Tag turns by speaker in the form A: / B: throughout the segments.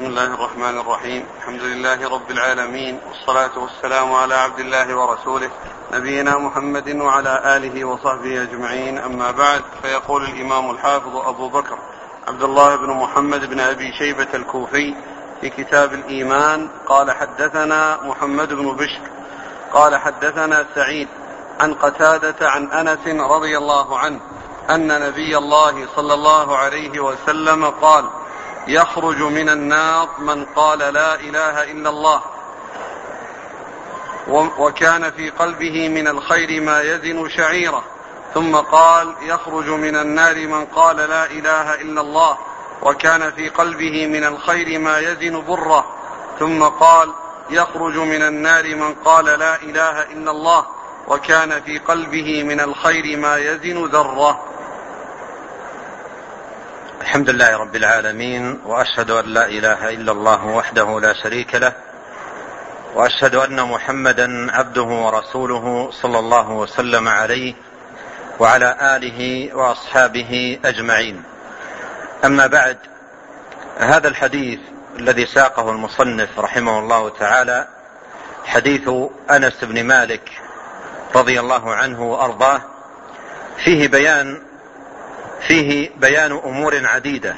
A: بسم الله الرحمن الرحيم. الحمد لله رب العالمين، والصلاة والسلام على عبد الله ورسوله نبينا محمد وعلى آله وصحبه أجمعين، أما بعد. فيقول الإمام الحافظ أبو بكر عبد الله بن محمد بن أبي شيبة الكوفي في كتاب الإيمان قال: حدثنا محمد بن بشر قال حدثنا سعيد عن قتادة عن أنس رضي الله عنه أن نبي الله صلى الله عليه وسلم قال: يخرج من النار من قال لا إله إلا الله وكان في قلبه من الخير ما يزن شعيرة. ثم قال: يخرج من النار من قال لا إله إلا الله وكان في قلبه من الخير ما يزن بره. ثم قال: يخرج من النار من قال لا إله إلا الله وكان في قلبه من الخير ما يزن ذرة.
B: الحمد لله رب العالمين، وأشهد أن لا إله إلا الله وحده لا شريك له، وأشهد أن محمدا عبده ورسوله صلى الله وسلم عليه وعلى آله وأصحابه أجمعين. أما بعد، هذا الحديث الذي ساقه المصنف رحمه الله تعالى حديث أنس بن مالك رضي الله عنه وأرضاه فيه بيان أمور عديدة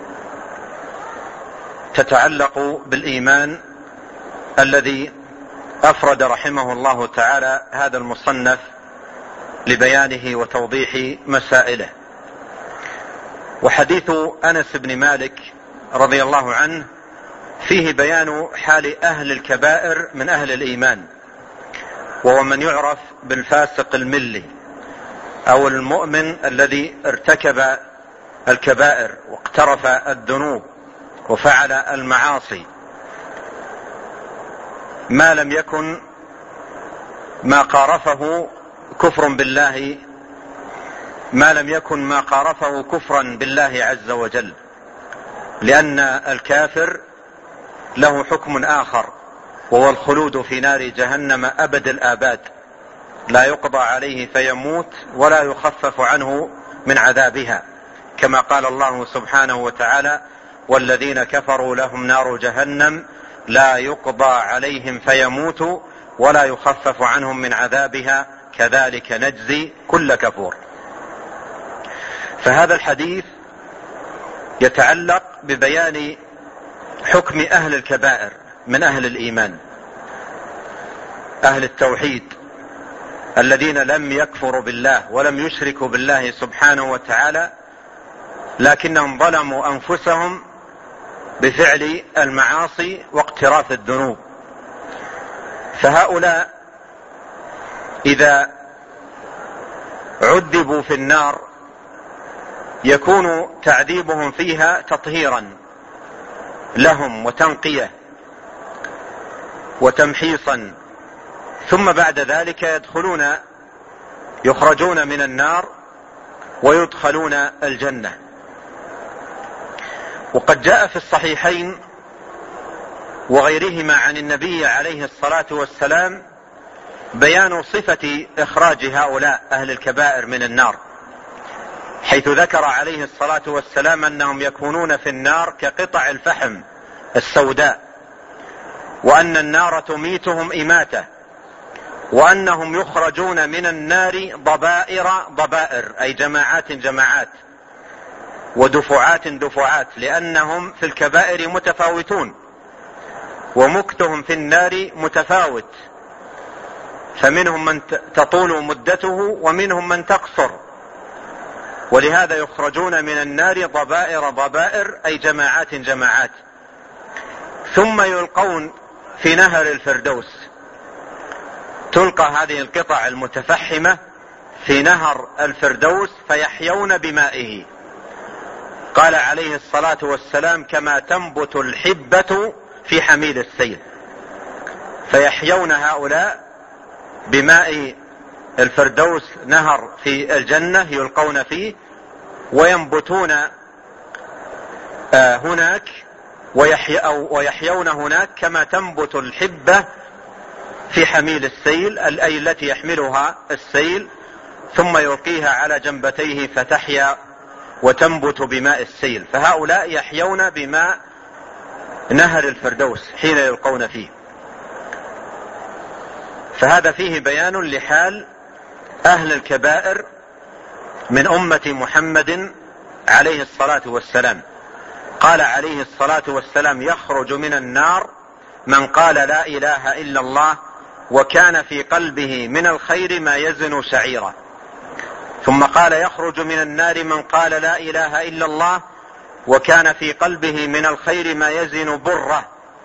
B: تتعلق بالإيمان الذي أفرد رحمه الله تعالى هذا المصنف لبيانه وتوضيح مسائله. وحديث أنس بن مالك رضي الله عنه فيه بيان حال أهل الكبائر من أهل الإيمان، وهو من يعرف بالفاسق الملي أو المؤمن الذي ارتكب الكبائر واقترف الذنوب وفعل المعاصي، ما لم يكن ما قارفه كفر بالله، ما لم يكن ما قارفه كفرا بالله عز وجل، لأن الكافر له حكم آخر، وهو الخلود في نار جهنم أبد الآباد، لا يقضى عليه فيموت ولا يخفف عنه من عذابها، كما قال الله سبحانه وتعالى: والذين كفروا لهم نار جهنم لا يقضى عليهم فيموتوا ولا يخفف عنهم من عذابها كذلك نجزي كل كفور. فهذا الحديث يتعلق ببيان حكم أهل الكبائر من أهل الإيمان، أهل التوحيد الذين لم يكفروا بالله ولم يشركوا بالله سبحانه وتعالى، لكنهم ظلموا أنفسهم بفعل المعاصي واقتراف الذنوب. فهؤلاء إذا عذبوا في النار يكون تعذيبهم فيها تطهيرا لهم وتنقية وتمحيصا، ثم بعد ذلك يخرجون من النار ويدخلون الجنة. وقد جاء في الصحيحين وغيرهما عن النبي عليه الصلاة والسلام بيان صفة إخراج هؤلاء أهل الكبائر من النار، حيث ذكر عليه الصلاة والسلام أنهم يكونون في النار كقطع الفحم السوداء، وأن النار تميتهم إماتة، وأنهم يخرجون من النار ضبائر أي جماعات ودفعات، لأنهم في الكبائر متفاوتون، ومكتهم في النار متفاوت، فمنهم من تطول مدته ومنهم من تقصر، ولهذا يخرجون من النار ضبائر أي جماعات، ثم يلقون في نهر الفردوس. تلقى هذه القطع المتفحمة في نهر الفردوس فيحيون بمائه. قال عليه الصلاة والسلام: كما تنبت الحبة في حميل السيل. فيحيون هؤلاء بماء الفردوس، نهر في الجنة يلقون فيه، وينبتون هناك ويحيون هناك كما تنبت الحبة في حميل السيل، أي التي يحملها السيل، ثم يلقيها على جنبتيه فتحيا وتنبت بماء السيل. فهؤلاء يحيون بماء نهر الفردوس حين يلقون فيه. فهذا فيه بيان لحال أهل الكبائر من أمة محمد عليه الصلاة والسلام. قال عليه الصلاة والسلام: يخرج من النار من قال لا إله إلا الله وكان في قلبه من الخير ما يزن شعيرا. ثم قال: يخرج من النار من قال لا إله إلا الله وكان في قلبه من الخير ما يزن بره.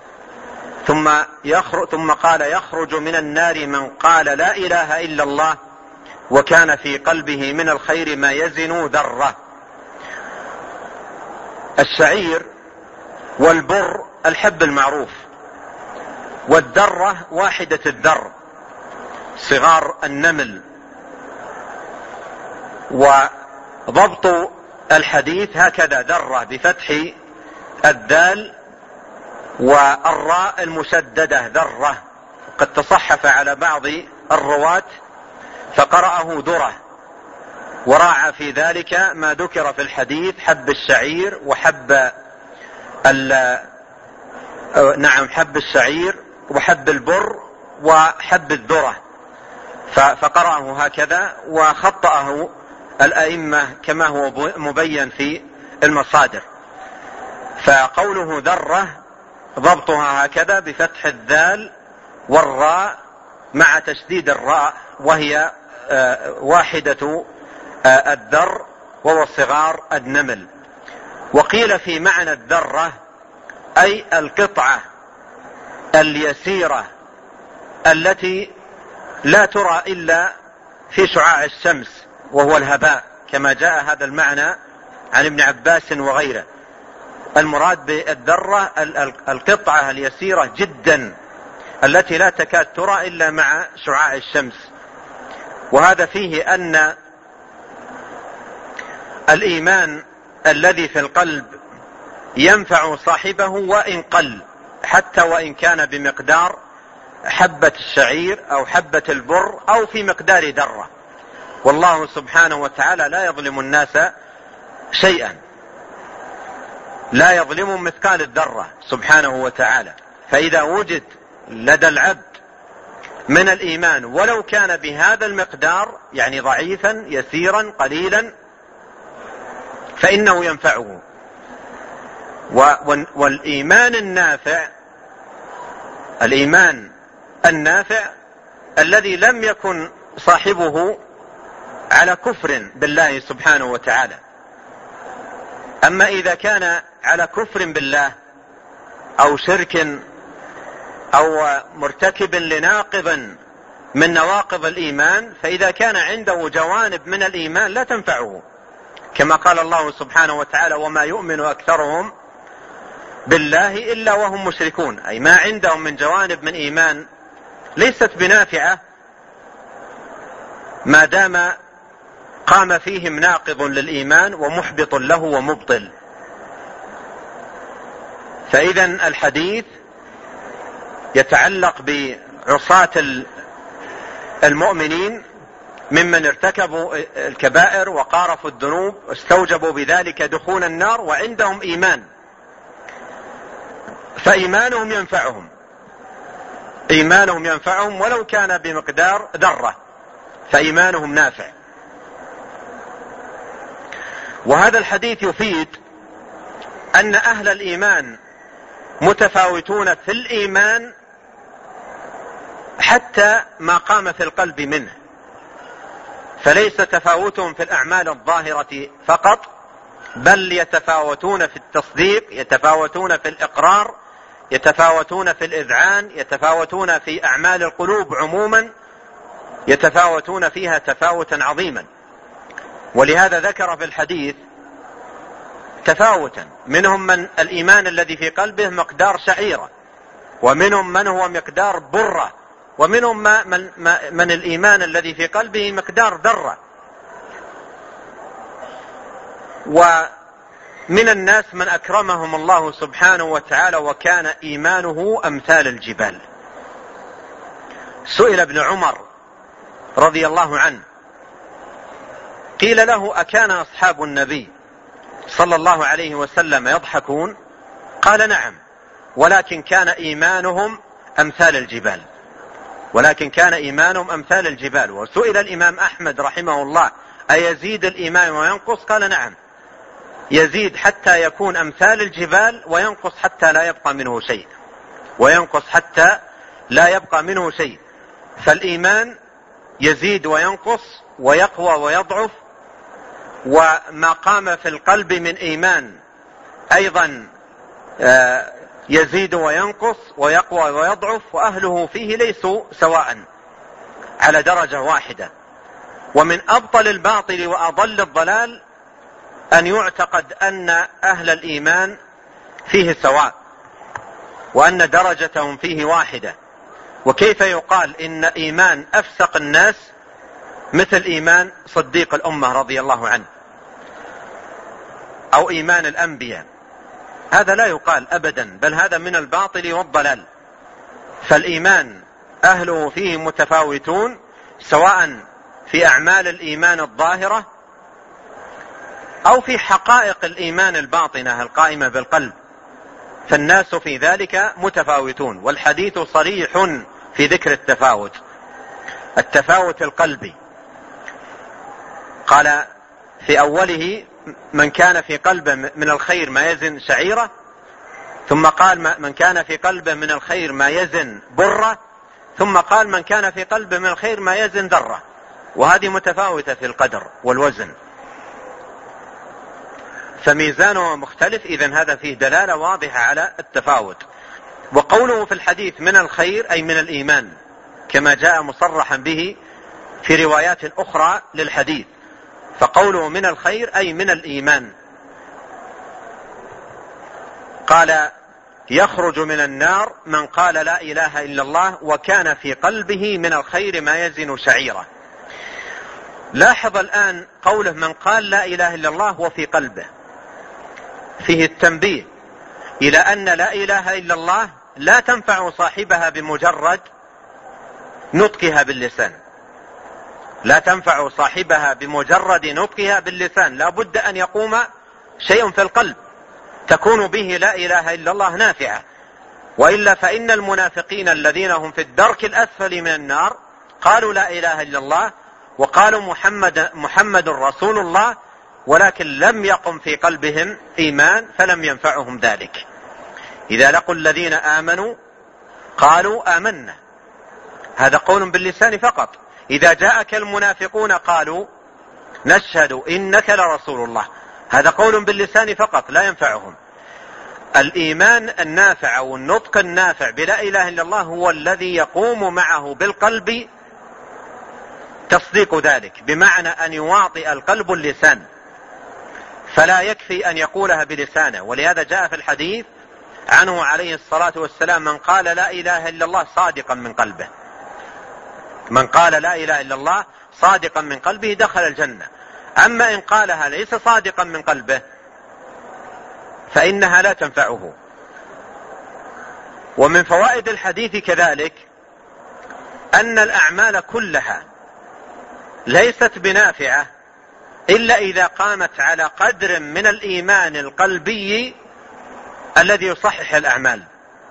B: ثم قال: يخرج من النار من قال لا إله إلا الله وكان في قلبه من الخير ما يزن ذرة. الشعير والبر الحب المعروف، والذرة واحدة الذر صغار النمل. وضبط الحديث هكذا: ذرة بفتح الدال والراء المشددة ذرة. قد تصحف على بعض الرواة فقرأه ذرة، وراعى في ذلك ما ذكر في الحديث: حب الشعير وحب حب الشعير وحب البر وحب الذرة، فقرأه هكذا وخطأه الأئمة كما هو مبين في المصادر. فقوله ذرة ضبطها هكذا بفتح الذال والراء مع تشديد الراء، وهي واحدة الذر وهو صغار النمل. وقيل في معنى الذرة أي القطعة اليسيرة التي لا ترى إلا في شعاع الشمس وهو الهباء، كما جاء هذا المعنى عن ابن عباس وغيره. المراد بالذرة القطعة اليسيرة جدا التي لا تكاد ترى إلا مع شعاع الشمس. وهذا فيه أن الإيمان الذي في القلب ينفع صاحبه وإن قل، حتى وإن كان بمقدار حبة الشعير أو حبة البر أو في مقدار ذرة. والله سبحانه وتعالى لا يظلم الناس شيئا، لا يظلم مثقال الذرة سبحانه وتعالى. فإذا وجد لدى العبد من الإيمان ولو كان بهذا المقدار، يعني ضعيفا يسيرا قليلا، فإنه ينفعه. والإيمان النافع، الإيمان النافع الذي لم يكن صاحبه على كفر بالله سبحانه وتعالى. أما إذا كان على كفر بالله أو شرك أو مرتكب لناقض من نواقض الإيمان، فإذا كان عنده جوانب من الإيمان لا تنفعه، كما قال الله سبحانه وتعالى: وما يؤمن أكثرهم بالله إلا وهم مشركون. أي ما عندهم من جوانب من إيمان ليست بنافعة ما دام قام فيهم ناقض للإيمان ومحبط له ومبطل. فإذا الحديث يتعلق بعصاة المؤمنين ممن ارتكبوا الكبائر وقارفوا الذنوب واستوجبوا بذلك دخول النار وعندهم إيمان، فإيمانهم ينفعهم، إيمانهم ينفعهم ولو كان بمقدار ذرة، فإيمانهم نافع. وهذا الحديث يفيد أن أهل الإيمان متفاوتون في الإيمان حتى ما قام في القلب منه، فليس تفاوتهم في الأعمال الظاهرة فقط، بل يتفاوتون في التصديق، يتفاوتون في الإقرار، يتفاوتون في الإذعان، يتفاوتون في أعمال القلوب عموما، يتفاوتون فيها تفاوتا عظيما. ولهذا ذكر في الحديث تفاوتا، منهم من الإيمان الذي في قلبه مقدار شعيرة، ومنهم من هو مقدار برة، ومنهم من الإيمان الذي في قلبه مقدار ذرة. ومن الناس من أكرمهم الله سبحانه وتعالى وكان إيمانه أمثال الجبال. سئل ابن عمر رضي الله عنه، قيل له: أكان أصحاب النبي صلى الله عليه وسلم يضحكون؟ قال: نعم، ولكن كان إيمانهم أمثال الجبال. وسئل الإمام أحمد رحمه الله: أيزيد الإيمان وينقص؟ قال: نعم، يزيد حتى يكون أمثال الجبال، وينقص حتى لا يبقى منه شيء. فالإيمان يزيد وينقص ويقوى ويضعف، وما قام في القلب من إيمان أيضا يزيد وينقص ويقوى ويضعف، وأهله فيه ليسوا سواء على درجة واحدة. ومن أبطل الباطل وأضل الضلال أن يعتقد أن أهل الإيمان فيه سواء، وأن درجتهم فيه واحدة. وكيف يقال إن إيمان أفسق الناس مثل إيمان صديق الأمة رضي الله عنه، أو إيمان الأنبياء؟ هذا لا يقال أبدا، بل هذا من الباطل والضلال. فالإيمان أهله فيه متفاوتون، سواء في أعمال الإيمان الظاهرة أو في حقائق الإيمان الباطنة القائمة بالقلب، فالناس في ذلك متفاوتون. والحديث صريح في ذكر التفاوت القلبي. قال في أوله: من كان في قلبه من الخير ما يزن شعيرة، ثم قال: من كان في قلبه من الخير ما يزن برة، ثم قال: من كان في قلبه من الخير ما يزن ذرة. وهذه متفاوتة في القدر والوزن، فميزانه مختلف. إذن هذا فيه دلالة واضحة على التفاوت. وقوله في الحديث من الخير أي من الإيمان، كما جاء مصرحا به في روايات أخرى للحديث. فقوله من الخير أي من الإيمان. قال: يخرج من النار من قال لا إله إلا الله وكان في قلبه من الخير ما يزن شعيرة. لاحظ الآن قوله من قال لا إله إلا الله وفي قلبه، فيه التنبيه إلى أن لا إله إلا الله لا تنفع صاحبها بمجرد نطقها باللسان، لا بد أن يقوم شيء في القلب تكون به لا إله إلا الله نافعة. وإلا فإن المنافقين الذين هم في الدرك الأسفل من النار قالوا لا إله إلا الله وقالوا محمد رسول الله، ولكن لم يقم في قلبهم إيمان فلم ينفعهم ذلك. إذا لقوا الذين آمنوا قالوا آمنا، هذا قول باللسان فقط. إذا جاءك المنافقون قالوا نشهد إنك لرسول الله، هذا قول باللسان فقط لا ينفعهم. الإيمان النافع أو النطق النافع بلا إله إلا الله هو الذي يقوم معه بالقلب تصديق ذلك، بمعنى أن يواطئ القلب اللسان، فلا يكفي أن يقولها بلسانه. ولهذا جاء في الحديث عنه عليه الصلاة والسلام: من قال لا إله إلا الله صادقا من قلبه، من قال لا إله إلا الله صادقا من قلبه دخل الجنة. أما إن قالها ليس صادقا من قلبه فإنها لا تنفعه. ومن فوائد الحديث كذلك أن الأعمال كلها ليست بنافعة إلا إذا قامت على قدر من الإيمان القلبي الذي يصحح الأعمال.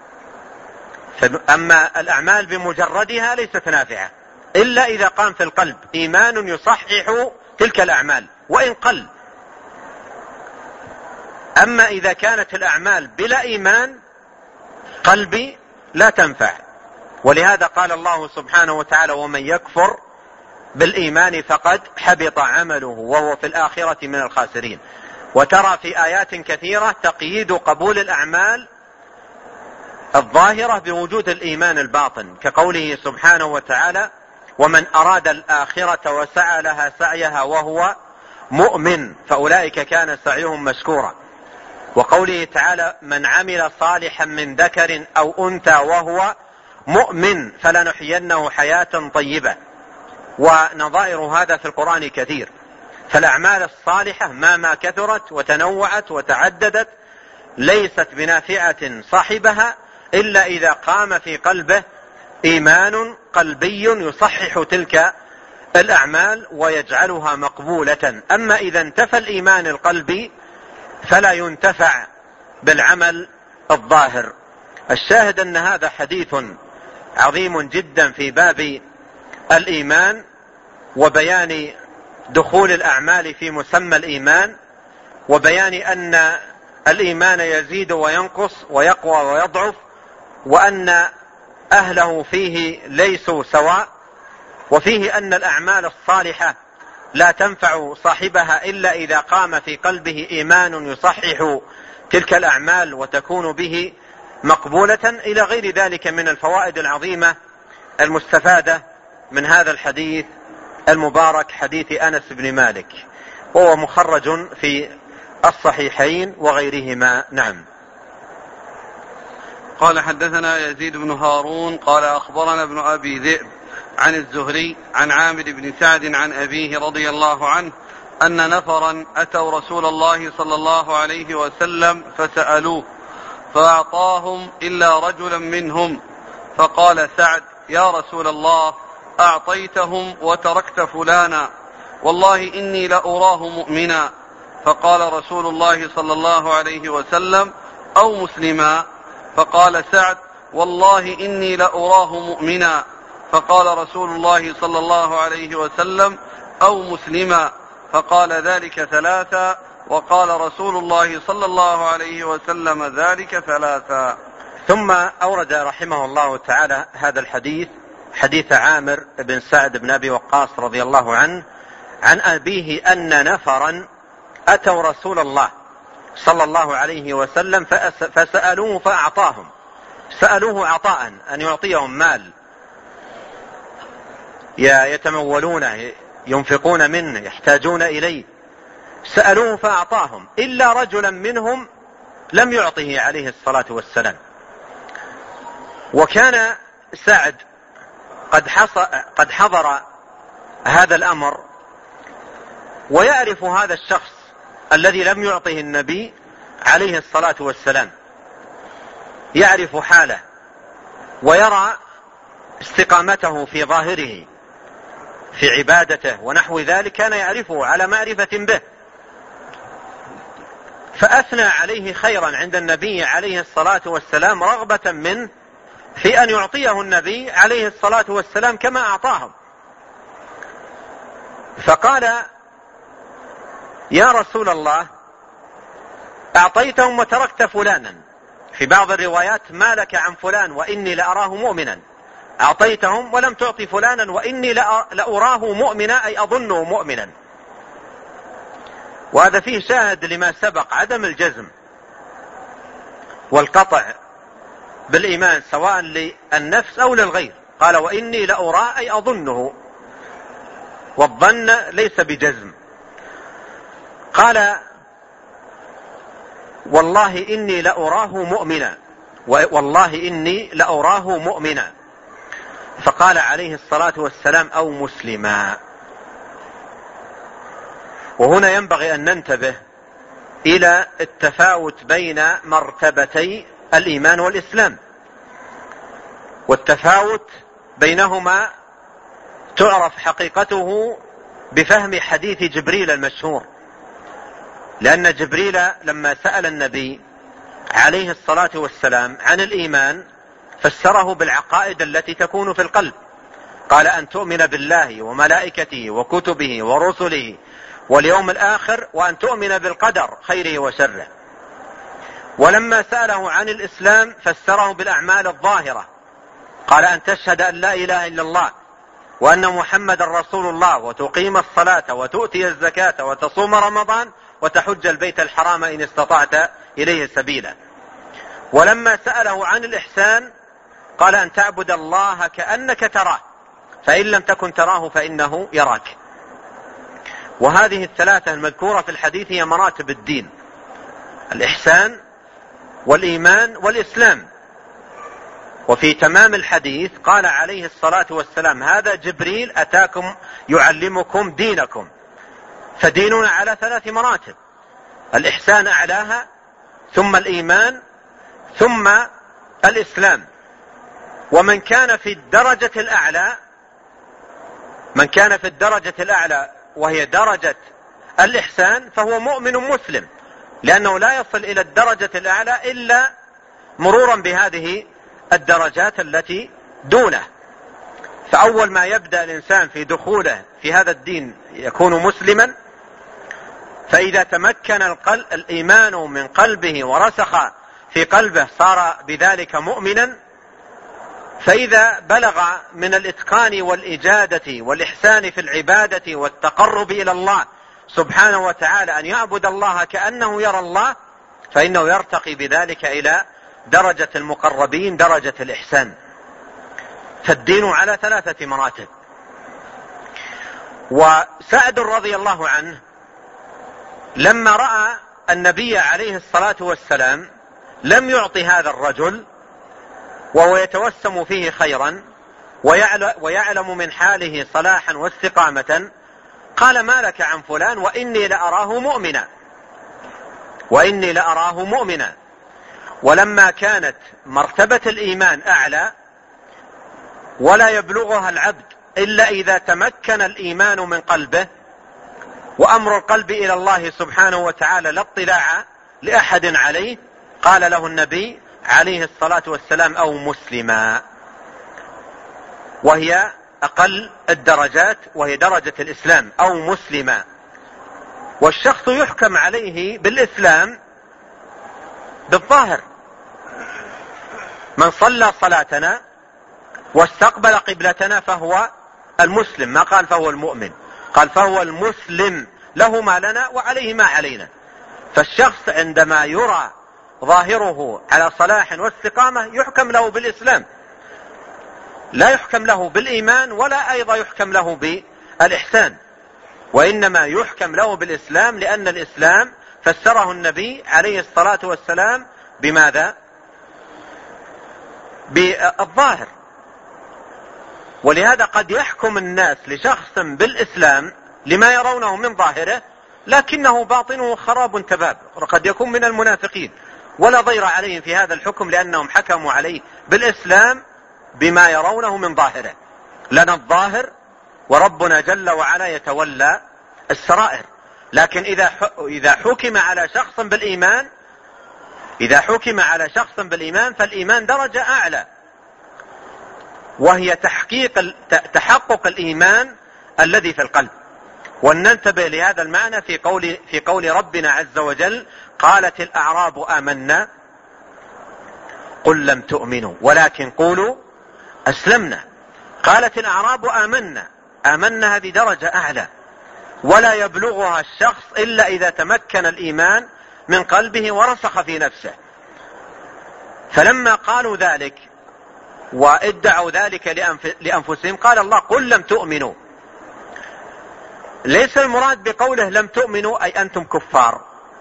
B: أما الأعمال بمجردها ليست نافعة إلا إذا قام في القلب إيمان يصحح تلك الأعمال وإن قل. أما إذا كانت الأعمال بلا إيمان قلبي لا تنفع. ولهذا قال الله سبحانه وتعالى: ومن يكفر بالإيمان فقد حبط عمله وهو في الآخرة من الخاسرين. وترى في آيات كثيرة تقييد قبول الأعمال الظاهرة بوجود الإيمان الباطن، كقوله سبحانه وتعالى: ومن أراد الآخرة وسعى لها سعيها وهو مؤمن فأولئك كان سعيهم مشكورا. وقوله تعالى: من عمل صالحا من ذكر أو أنثى وهو مؤمن فلنحيينه حياة طيبة. ونظائر هذا في القرآن كثير. فالأعمال الصالحة ما كثرت وتنوعت وتعددت ليست بنافعة صاحبها إلا إذا قام في قلبه إيمان قلبي يصحح تلك الأعمال ويجعلها مقبولة. أما إذا انتفى الإيمان القلبي فلا ينتفع بالعمل الظاهر. الشاهد أن هذا حديث عظيم جدا في باب الإيمان وبيان دخول الأعمال في مسمى الإيمان، وبيان أن الإيمان يزيد وينقص ويقوى ويضعف، وأن أهله فيه ليسوا سواء، وفيه أن الأعمال الصالحة لا تنفع صاحبها إلا إذا قام في قلبه إيمان يصحح تلك الأعمال وتكون به مقبولة، إلى غير ذلك من الفوائد العظيمة المستفادة من هذا الحديث المبارك، حديث أنس بن مالك، وهو مخرج في الصحيحين وغيرهما. نعم.
A: قال حدثنا يزيد بن هارون قال أخبرنا ابن أبي ذئب عن الزهري عن عامر بن سعد عن أبيه رضي الله عنه أن نفرا أتوا رسول الله صلى الله عليه وسلم فسألوه فأعطاهم إلا رجلا منهم، فقال سعد: يا رسول الله، أعطيتهم وتركت فلانا، والله إني لأراه مؤمنا. فقال رسول الله صلى الله عليه وسلم: أو مسلما. فقال سعد: والله إني لأراه مؤمنا. فقال رسول الله صلى الله عليه وسلم: أو مسلما. فقال ذلك ثلاثا، وقال رسول الله صلى الله عليه وسلم ذلك ثلاثا.
B: ثم أورد رحمه الله تعالى هذا الحديث، حديث عامر بن سعد بن أبي وقاص رضي الله عنه عن أبيه أن نفرا أتوا رسول الله صلى الله عليه وسلم فسألوه فأعطاهم. سألوه عطاء، أن يعطيهم مال يتمولونه، ينفقون منه، يحتاجون إليه. سألوه فأعطاهم إلا رجلا منهم لم يعطه عليه الصلاة والسلام. وكان سعد قد حضر هذا الأمر ويعرف هذا الشخص الذي لم يعطه النبي عليه الصلاة والسلام، يعرف حاله ويرى استقامته في ظاهره في عبادته ونحو ذلك، كان يعرفه على معرفة به، فأثنى عليه خيرا عند النبي عليه الصلاة والسلام رغبة منه في أن يعطيه النبي عليه الصلاة والسلام كما أعطاهم. فقال: يا رسول الله، أعطيتهم وتركت فلانا. في بعض الروايات: ما لك عن فلان وإني لأراه مؤمنا. أعطيتهم ولم تعطي فلانا وإني لأراه مؤمنا، أي أظنه مؤمنا. وهذا فيه شاهد لما سبق، عدم الجزم والقطع بالإيمان سواء للنفس أو للغير. قال: وإني لأراه، أي أظنه، والظن ليس بجزم. قال: والله إني لأراه مؤمنا، والله إني لأراه مؤمنا. فقال عليه الصلاة والسلام: أو مسلما. وهنا ينبغي أن ننتبه إلى التفاوت بين مرتبتي الإيمان والإسلام، والتفاوت بينهما تعرف حقيقته بفهم حديث جبريل المشهور، لأن جبريل لما سأل النبي عليه الصلاة والسلام عن الإيمان فسره بالعقائد التي تكون في القلب. قال: أن تؤمن بالله وملائكته وكتبه ورسله واليوم الآخر، وأن تؤمن بالقدر خيره وشره. ولما سأله عن الإسلام فسره بالأعمال الظاهرة. قال: أن تشهد أن لا إله إلا الله وأن محمد رسول الله، وتقيم الصلاة وتؤتي الزكاة وتصوم رمضان وتحج البيت الحرام إن استطعت إليه سبيلا. ولما سأله عن الإحسان قال: أن تعبد الله كأنك تراه، فإن لم تكن تراه فإنه يراك. وهذه الثلاثة المذكورة في الحديث هي مراتب الدين: الإحسان والإيمان والإسلام. وفي تمام الحديث قال عليه الصلاة والسلام: هذا جبريل أتاكم يعلمكم دينكم. فديننا على 3 مراتب: الإحسان أعلاها، ثم الإيمان، ثم الإسلام. ومن كان في الدرجة الأعلى وهي درجة الإحسان فهو مؤمن مسلم، لأنه لا يصل إلى الدرجة الأعلى إلا مرورا بهذه الدرجات التي دونه. فأول ما يبدأ الإنسان في دخوله في هذا الدين يكون مسلما، فإذا تمكن الإيمان من قلبه ورسخ في قلبه صار بذلك مؤمنا. فإذا بلغ من الإتقان والإجادة والإحسان في العبادة والتقرب إلى الله سبحانه وتعالى أن يعبد الله كأنه يرى الله، فإنه يرتقي بذلك إلى درجة المقربين، درجة الإحسان. فالدين على 3 مراتب. وسعد رضي الله عنه لما رأى النبي عليه الصلاة والسلام لم يعطي هذا الرجل وهو يتوسم فيه خيرا ويعلم من حاله صلاحا واستقامة، قال: ما لك عن فلان وإني لأراه مؤمنا. ولما كانت مرتبة الإيمان أعلى ولا يبلغها العبد إلا إذا تمكن الإيمان من قلبه، وأمر القلب إلى الله سبحانه وتعالى لا اطلاع لأحد عليه، قال له النبي عليه الصلاة والسلام: أو مسلما، وهي أقل الدرجات، وهي درجة الإسلام، أو مسلما. والشخص يحكم عليه بالإسلام بالظاهر. من صلى صلاتنا واستقبل قبلتنا فهو المسلم، ما قال فهو المؤمن، قال فهو المسلم، له ما لنا وعليه ما علينا. فالشخص عندما يرى ظاهره على صلاح واستقامة يحكم له بالإسلام، لا يحكم له بالإيمان ولا أيضا يحكم له بالإحسان، وإنما يحكم له بالإسلام، لأن الإسلام فسره النبي عليه الصلاة والسلام بماذا؟ بالظاهر. ولهذا قد يحكم الناس لشخص بالإسلام لما يرونه من ظاهره، لكنه باطنه خراب تباب، وقد يكون من المنافقين، ولا ضير عليهم في هذا الحكم، لأنهم حكموا عليه بالإسلام بما يرونه من ظاهره. لنا الظاهر وربنا جل وعلا يتولى السرائر. لكن إذا حكم على شخص بالإيمان فالإيمان درجة أعلى، وهي تحقق الإيمان الذي في القلب. وننتبه لهذا المعنى في قول ربنا عز وجل: قالت الأعراب آمنا قل لم تؤمنوا ولكن قولوا أسلمنا. قالت الأعراب آمنا هذه درجة أعلى، ولا يبلغها الشخص إلا إذا تمكن الإيمان من قلبه ورسخ في نفسه. فلما قالوا ذلك وادعوا ذلك لأنفسهم قال الله: قل لم تؤمنوا. ليس المراد بقوله لم تؤمنوا أي أنتم كفار،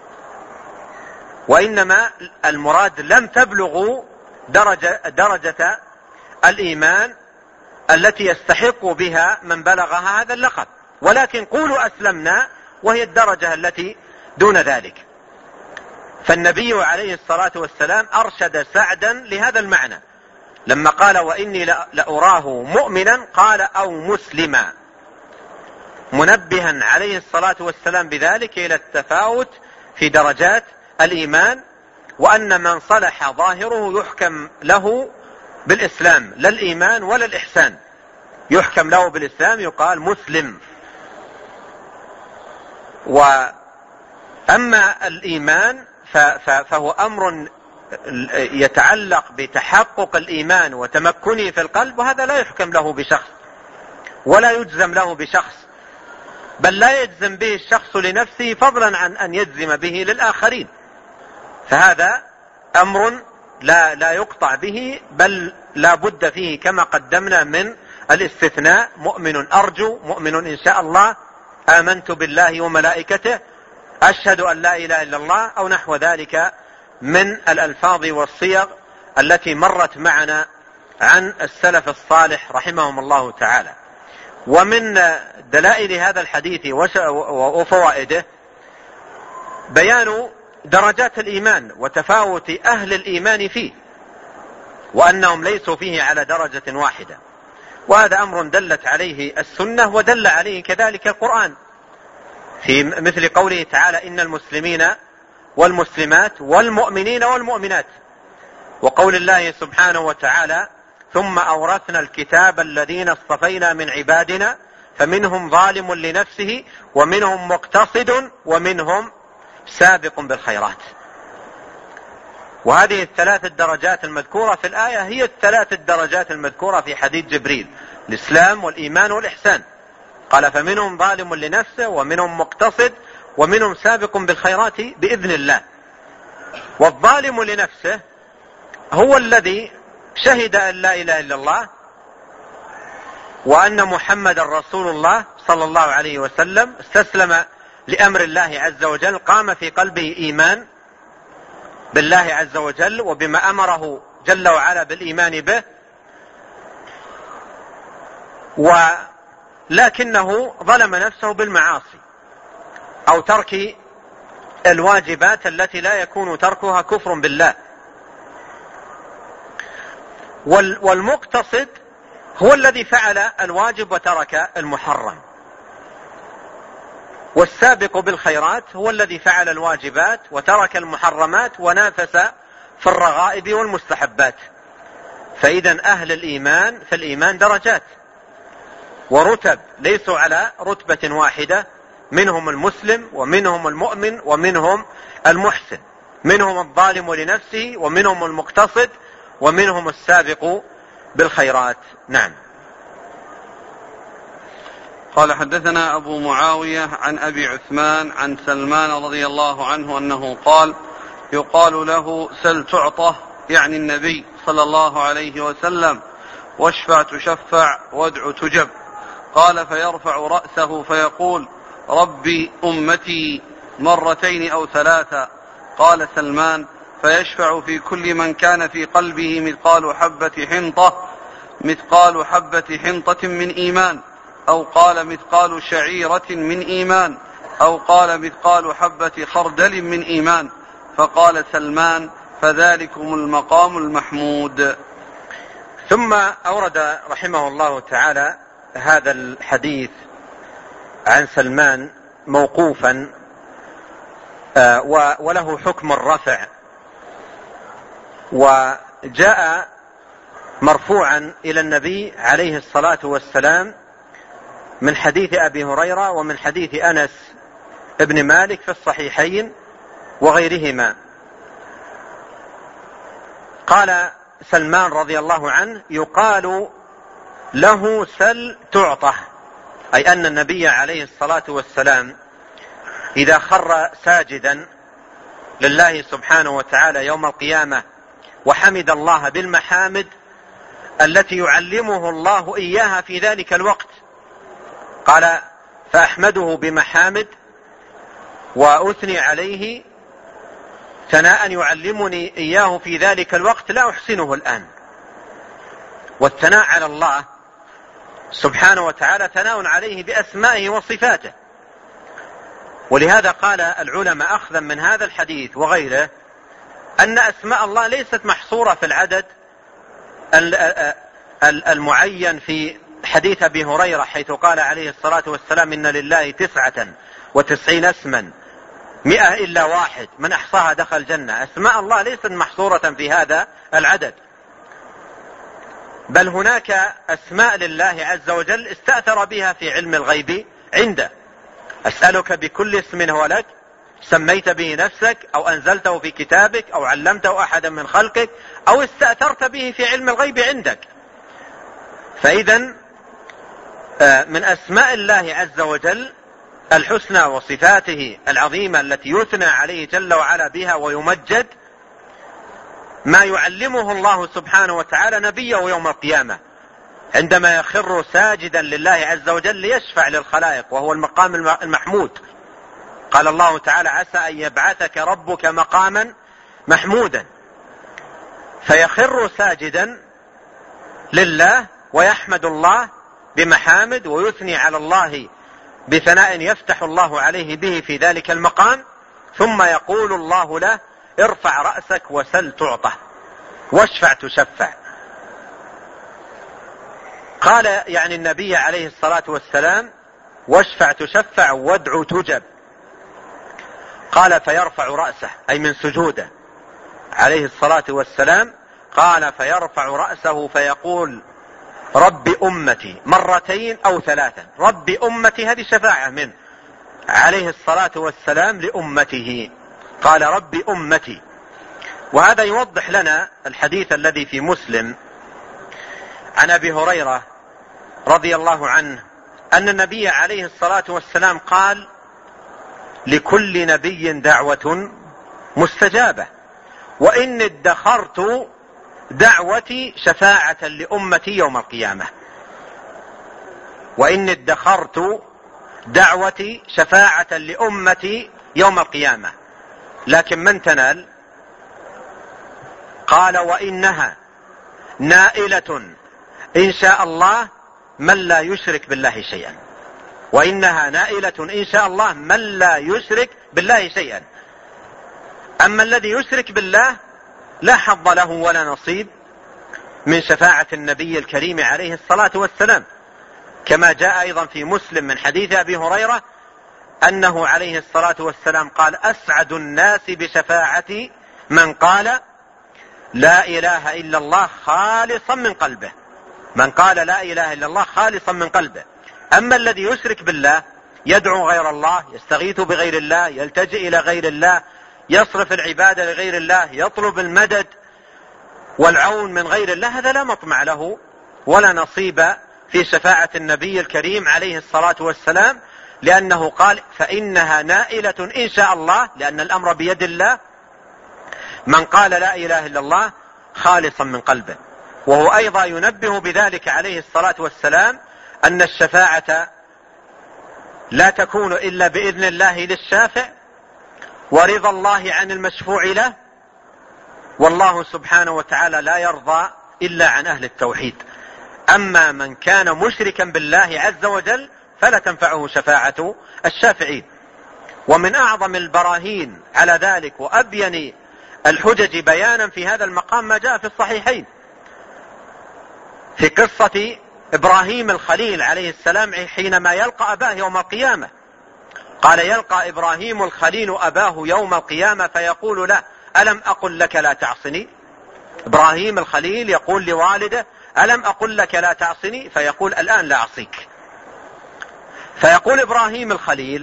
B: وإنما المراد لم تبلغوا درجة الإيمان التي يستحق بها من بلغها هذا اللقب، ولكن قولوا أسلمنا، وهي الدرجة التي دون ذلك. فالنبي عليه الصلاة والسلام أرشد سعدا لهذا المعنى لما قال: وإني لأراه مؤمنا، قال: أو مسلما، منبها عليه الصلاة والسلام بذلك إلى التفاوت في درجات الإيمان، وأن من صلح ظاهره يحكم له بالإسلام، لا الإيمان ولا الإحسان، يحكم له بالإسلام، يقال مسلم. وأما الإيمان فهو أمر يتعلق بتحقق الإيمان وتمكنه في القلب، وهذا لا يحكم له بشخص ولا يجزم له بشخص، بل لا يجزم به الشخص لنفسه فضلا عن أن يجزم به للآخرين. فهذا أمر لا يقطع به، بل لا بد فيه كما قدمنا من الاستثناء: مؤمن أرجو، مؤمن إن شاء الله، آمنت بالله وملائكته، أشهد أن لا إله إلا الله، أو نحو ذلك من الألفاظ والصيغ التي مرت معنا عن السلف الصالح رحمهم الله تعالى. ومن دلائل هذا الحديث وفوائده بيان درجات الإيمان وتفاوت أهل الإيمان فيه، وأنهم ليسوا فيه على درجة واحدة. وهذا أمر دلت عليه السنة ودل عليه كذلك القرآن، في مثل قوله تعالى: إن المسلمين والمسلمات والمؤمنين والمؤمنات وقول الله سبحانه وتعالى: ثم أورثنا الكتاب الذين اصطفينا من عبادنا فمنهم ظالم لنفسه ومنهم مقتصد ومنهم سابق بالخيرات. وهذه الثلاث الدرجات المذكورة في الآية هي الثلاث الدرجات المذكورة في حديث جبريل: الإسلام والإيمان والإحسان. قال: فمنهم ظالم لنفسه ومنهم مقتصد ومنهم سابق بالخيرات بإذن الله. والظالم لنفسه هو الذي شهد أن لا إله إلا الله وأن محمد رسول الله صلى الله عليه وسلم، استسلم لأمر الله عز وجل، قام في قلبه إيمان بالله عز وجل وبما أمره جل وعلا بالإيمان به، ولكنه ظلم نفسه بالمعاصي أو ترك الواجبات التي لا يكون تركها كفر بالله. والمقتصد هو الذي فعل الواجب وترك المحرم. والسابق بالخيرات هو الذي فعل الواجبات وترك المحرمات ونافس في الرغائب والمستحبات. فإذا أهل الإيمان في الإيمان درجات ورتب، ليسوا على رتبة واحدة، منهم المسلم ومنهم المؤمن ومنهم المحسن، منهم الظالم لنفسه ومنهم المقتصد ومنهم السابق بالخيرات. نعم.
A: قال: حدثنا أبو معاوية عن أبي عثمان عن سلمان رضي الله عنه أنه قال: يقال له سل تعطه، يعني النبي صلى الله عليه وسلم، واشفع تشفع وادع تجب. قال: فيرفع رأسه فيقول: ربي أمتي، مرتين أو ثلاثة. قال سلمان: فيشفع في كل من كان في قلبه مثقال حبة حنطة من إيمان، أو قال مثقال شعيرة من إيمان، أو قال مثقال حبة خردل من إيمان. فقال سلمان: فذلكم المقام المحمود.
B: ثم أورد رحمه الله تعالى هذا الحديث عن سلمان موقوفا وله حكم الرفع، وجاء مرفوعا إلى النبي عليه الصلاة والسلام من حديث أبي هريرة ومن حديث أنس ابن مالك في الصحيحين وغيرهما. قال سلمان رضي الله عنه: يقال له سل تعطه، أي أن النبي عليه الصلاة والسلام إذا خر ساجدا لله سبحانه وتعالى يوم القيامة وحمد الله بالمحامد التي يعلمه الله إياها في ذلك الوقت، قال: فأحمده بمحامد وأثني عليه ثناء يعلمني إياه في ذلك الوقت لا أحسنه الآن. والثناء على الله سبحانه وتعالى ثناء عليه بأسمائه وصفاته. ولهذا قال العلماء أخذا من هذا الحديث وغيره أن أسماء الله ليست محصورة في العدد المعين في حديث أبي هريرة، حيث قال عليه الصلاة والسلام: إن لله 99 اسما 100 إلا واحد من أحصاها دخل الجنة. أسماء الله ليست محصورة في هذا العدد، بل هناك أسماء لله عز وجل استأثر بها في علم الغيب عنده. أسألك بكل اسم هو لك سميت به نفسك أو أنزلته في كتابك أو علمته أحدا من خلقك أو استأثرت به في علم الغيب عندك. فإذا من أسماء الله عز وجل الحسنى وصفاته العظيمة التي يثنى عليه جل وعلا بها ويمجد ما يعلمه الله سبحانه وتعالى نبيه يوم القيامة عندما يخر ساجدا لله عز وجل ليشفع للخلائق، وهو المقام المحمود. قال الله تعالى: عسى أن يبعثك ربك مقاما محمودا. فيخر ساجدا لله ويحمد الله بمحامد ويثني على الله بثناء يفتح الله عليه به في ذلك المقام، ثم يقول الله له: ارفع رأسك وسل تعطه واشفع تشفع. قال يعني النبي عليه الصلاة والسلام: واشفع تشفع وادع تجب. قال: فيرفع رأسه، أي من سجوده عليه الصلاة والسلام، قال فيرفع رأسه فيقول رب أمتي مرتين أو ثلاثا. رب أمتي هذه شفاعة منه عليه الصلاة والسلام لأمته، قال رب أمتي. وهذا يوضح لنا الحديث الذي في مسلم عن أبي هريرة رضي الله عنه أن النبي عليه الصلاة والسلام قال لكل نبي دعوة مستجابة، وإن ادخرت دعوتي شفاعة لأمتي يوم القيامة. وإن ادخرت دعوتي شفاعة لأمتي يوم القيامة، لكن من تنال؟ قال وإنها نائلة إن شاء الله من لا يشرك بالله شيئا. وإنها نائلة إن شاء الله من لا يشرك بالله شيئا. أما الذي يشرك بالله لا حظ له ولا نصيب من شفاعة النبي الكريم عليه الصلاة والسلام، كما جاء أيضا في مسلم من حديث أبي هريرة أنه عليه الصلاة والسلام قال أسعد الناس بشفاعتي من قال لا إله إلا الله خالصا من قلبه. من قال لا إله إلا الله خالصا من قلبه. أما الذي يشرك بالله يدعو غير الله، يستغيث بغير الله، يلتجئ إلى غير الله، يصرف العبادة لغير الله، يطلب المدد والعون من غير الله، هذا لا مطمع له ولا نصيب في شفاعة النبي الكريم عليه الصلاة والسلام، لأنه قال فإنها نائلة إن شاء الله، لأن الأمر بيد الله، من قال لا إله إلا الله خالصا من قلبه. وهو أيضا ينبه بذلك عليه الصلاة والسلام أن الشفاعة لا تكون إلا بإذن الله للشافع، ورضا الله عن المشفوع له، والله سبحانه وتعالى لا يرضى إلا عن أهل التوحيد. أما من كان مشركا بالله عز وجل فلا تنفعه شفاعة الشافعين. ومن أعظم البراهين على ذلك وأبين الحجج بيانا في هذا المقام ما جاء في الصحيحين في قصة إبراهيم الخليل عليه السلام حينما يلقى أباه يوم القيامة. قال يلقى إبراهيم الخليل أباه يوم القيامة فيقول له ألم أقل لك لا تعصني؟ إبراهيم الخليل يقول لوالده ألم أقل لك لا تعصني؟ فيقول الآن لا أعصيك. فيقول إبراهيم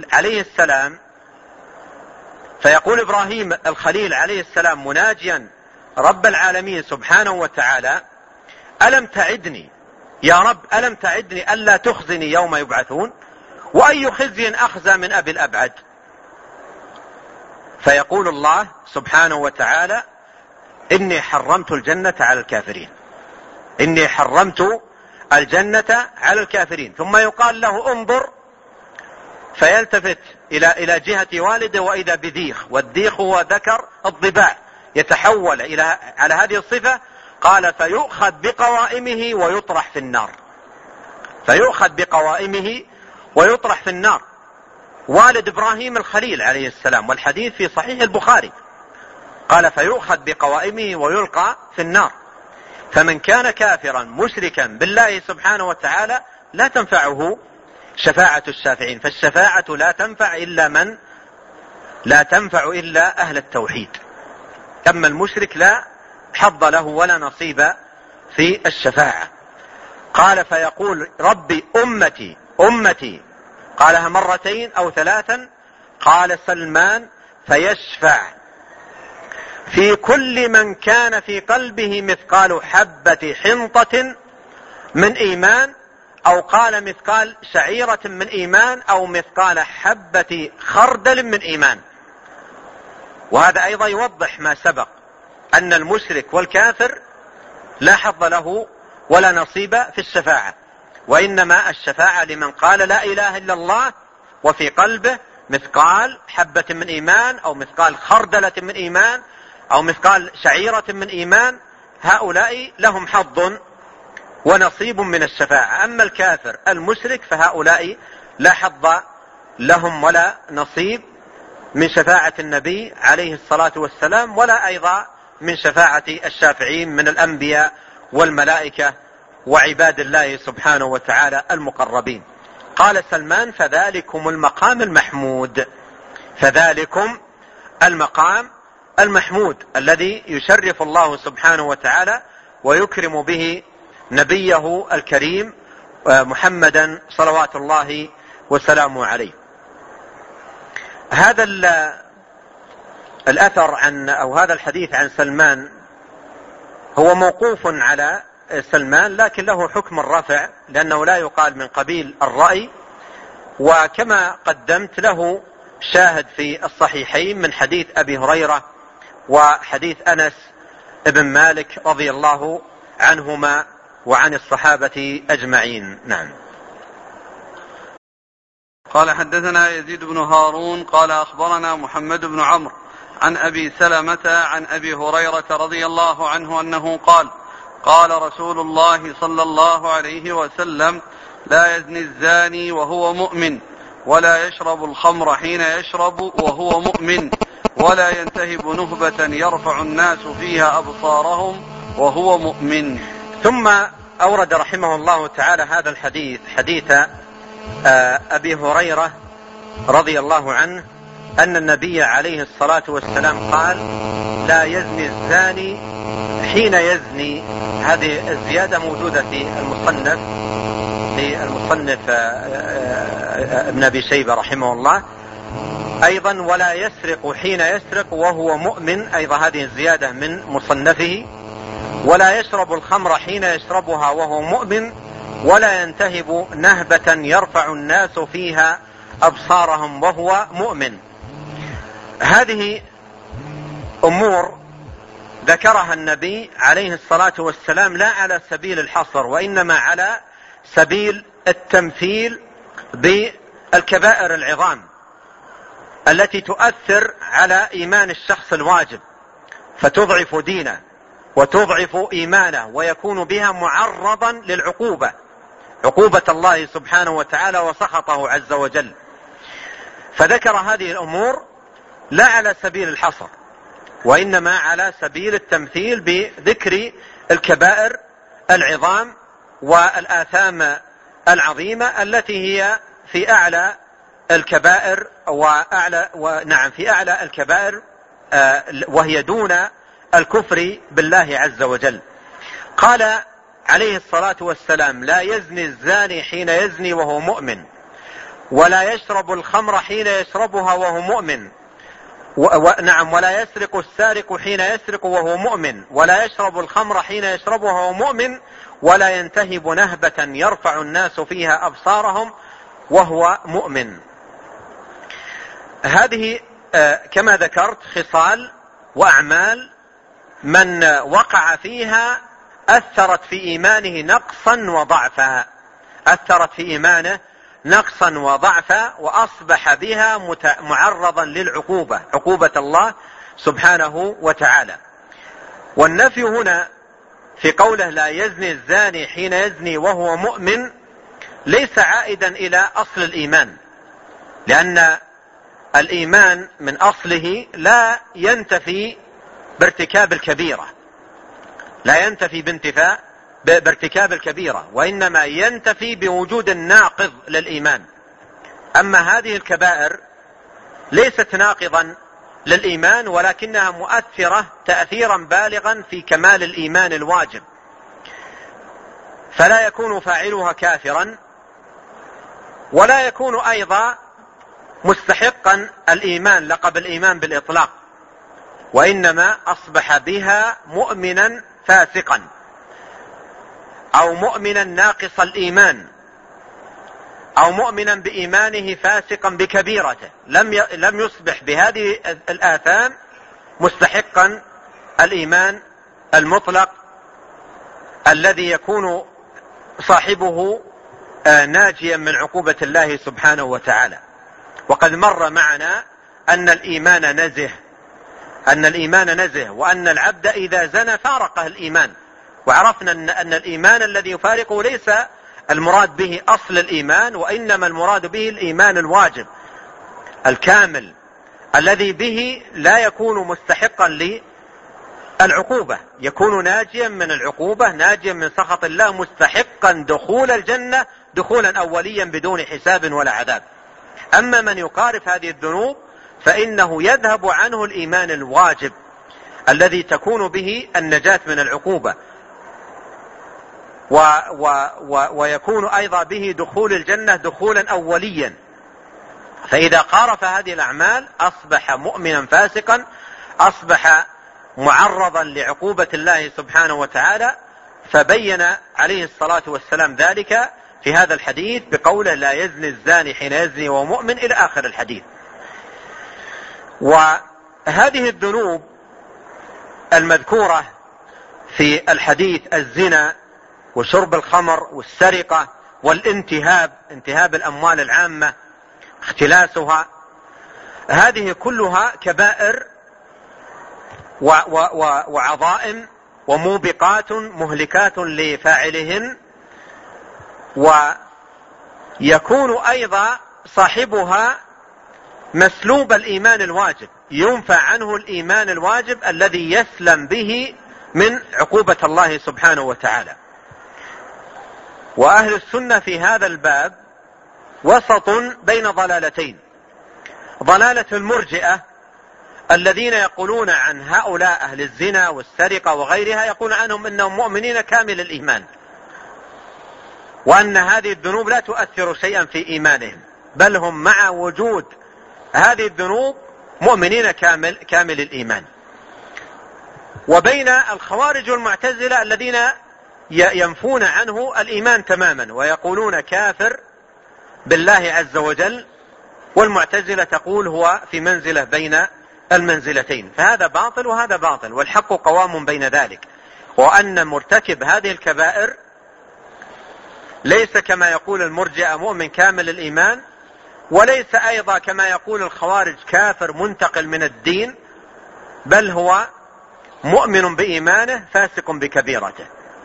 B: الخليل عليه السلام مناجيا رب العالمين سبحانه وتعالى ألم تعدني يا رب، ألم تعدني ألا تخزني يوم يبعثون؟ وأي خزي أخزى من أبي الأبعد؟ فيقول الله سبحانه وتعالى إني حرمت الجنة على الكافرين، إني حرمت الجنة على الكافرين. ثم يقال له انظر، فيلتفت إلى جهة والده وإذا بذيخ، والذيخ هو ذكر الضباع يتحول على هذه الصفة. قال فيؤخذ بقوائمه ويطرح في النار. فيؤخذ بقوائمه ويطرح في النار. والد إبراهيم الخليل عليه السلام، والحديث في صحيح البخاري، قال فيؤخذ بقوائمه ويلقى في النار. فمن كان كافرا مشركا بالله سبحانه وتعالى لا تنفعه شفاعة الشافعين، فالشفاعة لا تنفع إلا أهل التوحيد. أما المشرك لا حظ له ولا نصيب في الشفاعة. قال فيقول ربي أمتي أمتي، قالها مرتين أو ثلاثا. قال سلمان فيشفع في كل من كان في قلبه مثقال حبة حنطة من إيمان، أو قال مثقال شعيرة من إيمان، أو مثقال حبة خردل من إيمان. وهذا أيضا يوضح ما سبق أن المشرك والكافر لا حظ له ولا نصيب في الشفاعة، وإنما الشفاعة لمن قال لا إله إلا الله وفي قلبه مثقال حبة من إيمان، أو مثقال خردلة من إيمان، أو مثقال شعيرة من إيمان. هؤلاء لهم حظ ونصيب من الشفاعة. أما الكافر المشرك فهؤلاء لا حظ لهم ولا نصيب من شفاعة النبي عليه الصلاة والسلام، ولا أيضا من شفاعة الشافعين من الأنبياء والملائكة وعباد الله سبحانه وتعالى المقربين. قال سلمان فذلكم المقام المحمود، فذلكم المقام المحمود الذي يشرف الله سبحانه وتعالى ويكرم به نبيه الكريم محمدا صلوات الله وسلامه عليه. هذا الأثر أو هذا الحديث عن سلمان هو موقوف على سلمان، لكن له حكم الرفع لأنه لا يقال من قبيل الرأي، وكما قدمت له شاهد في الصحيحين من حديث أبي هريرة وحديث أنس بن مالك رضي الله عنهما وعن الصحابة أجمعين. نعم.
A: قال حدثنا يزيد بن هارون قال أخبرنا محمد بن عمرو عن أبي سلمة عن أبي هريرة رضي الله عنه أنه قال قال رسول الله صلى الله عليه وسلم لا يزني الزاني وهو مؤمن ولا يشرب الخمر حين يشرب وهو مؤمن ولا ينتهب نهبة يرفع الناس فيها أبصارهم وهو مؤمن.
B: ثم أورد رحمه الله تعالى هذا الحديث، حديث أبي هريرة رضي الله عنه أن النبي عليه الصلاة والسلام قال لا يزني الزاني حين يزني. هذه الزيادة موجودة في المصنف ابن أبي شيبة رحمه الله أيضا. ولا يسرق حين يسرق وهو مؤمن، أيضا هذه الزيادة من مصنفه. ولا يشرب الخمر حين يشربها وهو مؤمن ولا ينتهب نهبة يرفع الناس فيها أبصارهم وهو مؤمن. هذه أمور ذكرها النبي عليه الصلاة والسلام لا على سبيل الحصر، وإنما على سبيل التمثيل بالكبائر العظام التي تؤثر على إيمان الشخص الواجب، فتضعف دينه وتضعف إيمانه ويكون بها معرضا للعقوبة، عقوبة الله سبحانه وتعالى وسخطه عز وجل. فذكر هذه الأمور لا على سبيل الحصر، وإنما على سبيل التمثيل بذكر الكبائر العظام والآثام العظيمة التي هي في أعلى الكبائر في أعلى الكبائر، وهي دون الكفر بالله عز وجل. قال عليه الصلاة والسلام لا يزني الزاني حين يزني وهو مؤمن ولا يشرب الخمر حين يشربها وهو مؤمن ولا يسرق السارق حين يسرق وهو مؤمن ولا يشرب الخمر حين يشربها وهو مؤمن ولا ينتهب نهبة يرفع الناس فيها أبصارهم وهو مؤمن. هذه كما ذكرت خصال وأعمال من وقع فيها أثرت في إيمانه نقصا وضعفا، أثرت في إيمانه نقصا وضعفا، وأصبح بها معرضا للعقوبة، عقوبة الله سبحانه وتعالى. والنفي هنا في قوله لا يزني الزاني حين يزني وهو مؤمن ليس عائدا إلى أصل الإيمان، لأن الإيمان من أصله لا ينتفي بارتكاب الكبيرة، لا ينتفي بارتكاب الكبيرة، وإنما ينتفي بوجود الناقض للإيمان. أما هذه الكبائر ليست ناقضا للإيمان، ولكنها مؤثرة تأثيرا بالغا في كمال الإيمان الواجب، فلا يكون فاعلها كافرا ولا يكون أيضا مستحقا الإيمان لقب الإيمان بالإطلاق، وإنما أصبح بها مؤمنا فاسقا أو مؤمنا ناقص الإيمان أو مؤمنا بإيمانه فاسقا بكبيرته، لم يصبح بهذه الآثام مستحقا الإيمان المطلق الذي يكون صاحبه ناجيا من عقوبة الله سبحانه وتعالى. وقد مر معنا أن الإيمان نزه، وأن العبد إذا زنى فارقه الإيمان، وعرفنا أن الإيمان الذي يفارقه ليس المراد به أصل الإيمان، وإنما المراد به الإيمان الواجب الكامل الذي به لا يكون مستحقا للعقوبة، يكون ناجيا من العقوبة، ناجيا من سخط الله، مستحقا دخول الجنة دخولا أوليا بدون حساب ولا عذاب. أما من يقارف هذه الذنوب فإنه يذهب عنه الإيمان الواجب الذي تكون به النجاة من العقوبة، ويكون أيضا به دخول الجنة دخولا أوليا. فإذا قارف هذه الأعمال أصبح مؤمنا فاسقا، أصبح معرضا لعقوبة الله سبحانه وتعالى. فبين عليه الصلاة والسلام ذلك في هذا الحديث بقوله: لا يزني الزاني حين يزني وهو مؤمن، إلى آخر الحديث. وهذه الذنوب المذكورة في الحديث: الزنا وشرب الخمر والسرقة والانتهاب، انتهاب الأموال العامة، اختلاسها، هذه كلها كبائر وعظائم وموبقات مهلكات لفاعلهن، ويكون أيضا صاحبها مسلوب الإيمان الواجب، ينفى عنه الإيمان الواجب الذي يسلم به من عقوبة الله سبحانه وتعالى. وأهل السنة في هذا الباب وسط بين ضلالتين: ضلالة المرجئة الذين يقولون عن هؤلاء أهل الزنا والسرقة وغيرها، يقول عنهم إنهم مؤمنين كامل الإيمان، وأن هذه الذنوب لا تؤثر شيئا في إيمانهم، بل هم مع وجود هذه الذنوب مؤمنين كامل الإيمان. وبين الخوارج والمعتزلة الذين ينفون عنه الإيمان تماما ويقولون كافر بالله عز وجل، والمعتزلة تقول هو في منزلة بين المنزلتين. فهذا باطل وهذا باطل، والحق قوام بين ذلك، وأن مرتكب هذه الكبائر ليس كما يقول المرجئة مؤمن كامل الإيمان، وليس أيضا كما يقول الخوارج كافر منتقل من الدين، بل هو مؤمن بإيمانه فاسق بكبيرته،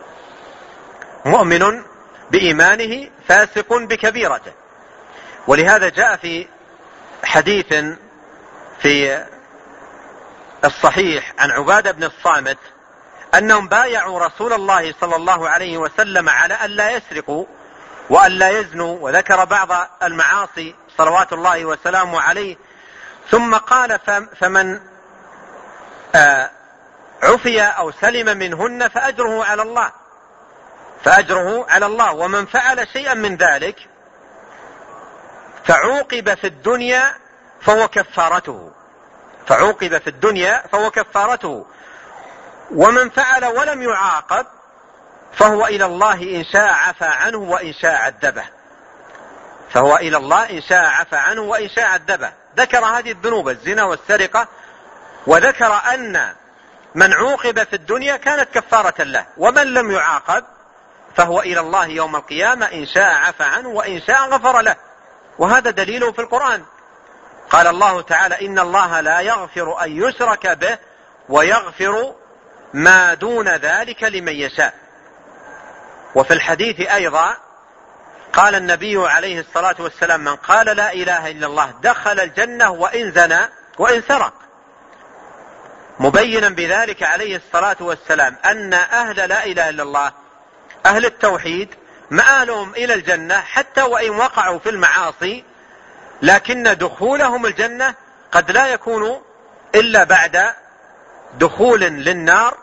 B: مؤمن بإيمانه فاسق بكبيرته. ولهذا جاء في حديث في الصحيح عن عبادة بن الصامت أنهم بايعوا رسول الله صلى الله عليه وسلم على أن لا يسرقوا وأن لا يزنوا، وذكر بعض المعاصي صلوات الله وسلامه عليه، ثم قال: فمن عفي أو سلم منهن فأجره على الله، فأجره على الله، ومن فعل شيئا من ذلك فعوقب في الدنيا فهو كفارته، فعوقب في الدنيا فهو كفارته، ومن فعل ولم يعاقب فهو إلى الله إن شاء عفى عنه وإن شاء عذبه، فهو إلى الله إن شاء عفى عنه وإن شاء عذبه. ذكر هذه الذنوب: الزنا والسرقة، وذكر أن من عوقب في الدنيا كانت كفارة له، ومن لم يعاقب فهو إلى الله يوم القيامة إن شاء عفى عنه وإن شاء غفر له. وهذا دليله في القرآن. قال الله تعالى: إن الله لا يغفر أن يشرك به ويغفر ما دون ذلك لمن يشاء. وفي الحديث أيضا قال النبي عليه الصلاة والسلام: من قال لا إله إلا الله دخل الجنة وإن زنى وإن سرق، مبينا بذلك عليه الصلاة والسلام أن أهل لا إله إلا الله، أهل التوحيد، مآلهم إلى الجنة حتى وإن وقعوا في المعاصي، لكن دخولهم الجنة قد لا يكون إلا بعد دخول للنار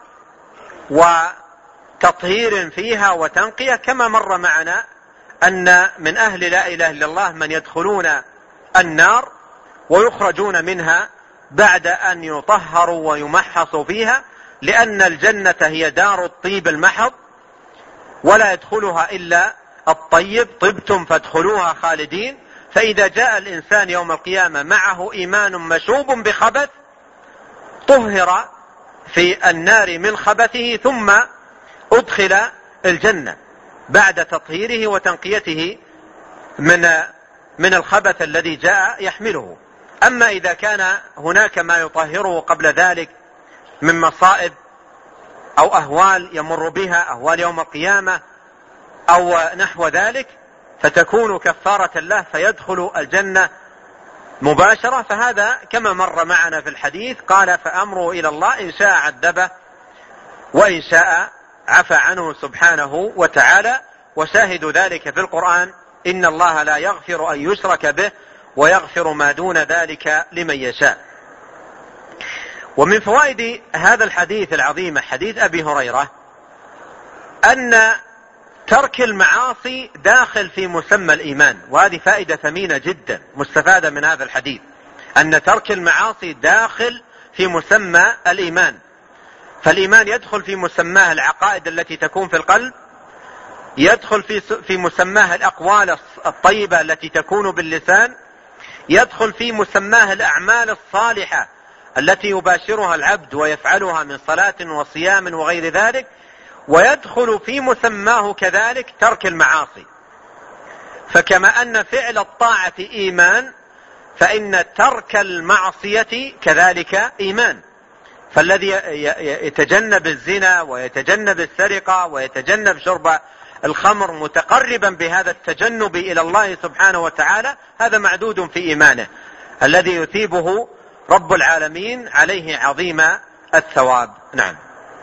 B: وتطهير فيها وتنقية، كما مر معنا أن من أهل لا إله إلا الله من يدخلون النار ويخرجون منها بعد أن يطهروا ويمحصوا فيها، لأن الجنة هي دار الطيب المحض ولا يدخلها إلا الطيب، طبتم فادخلوها خالدين. فإذا جاء الإنسان يوم القيامة معه إيمان مشوب بخبث طهر في النار من خبثه ثم أدخل الجنة بعد تطهيره وتنقيته من الخبث الذي جاء يحمله. أما إذا كان هناك ما يطهره قبل ذلك من مصائب أو أهوال يمر بها، أهوال يوم القيامة أو نحو ذلك، فتكون كفارة له فيدخل الجنة مباشرة. فهذا كما مر معنا في الحديث، قال: فأمره إلى الله إن شاء عذبه وإن شاء عفى عنه سبحانه وتعالى. وشاهد ذلك في القرآن: إن الله لا يغفر أن يشرك به ويغفر ما دون ذلك لمن يشاء. ومن فوائد هذا الحديث العظيم حديث أبي هريرة أن ترك المعاصي داخل في مسمى الإيمان، وهذه فائدة ثمينة جدا مستفادة من هذا الحديث، أن ترك المعاصي داخل في مسمى الإيمان. فالإيمان يدخل في مسماه العقائد التي تكون في القلب، يدخل في مسماه الأقوال الطيبة التي تكون باللسان، يدخل في مسماه الأعمال الصالحة التي يباشرها العبد ويفعلها من صلاة وصيام وغير ذلك، ويدخل في مسماه كذلك ترك المعاصي. فكما أن فعل الطاعة إيمان، فإن ترك المعصية كذلك إيمان. فالذي يتجنب الزنا ويتجنب السرقة ويتجنب شرب الخمر متقربا بهذا التجنب إلى الله سبحانه وتعالى، هذا معدود في إيمانه الذي يثيبه رب العالمين عليه عظيم الثواب. نعم.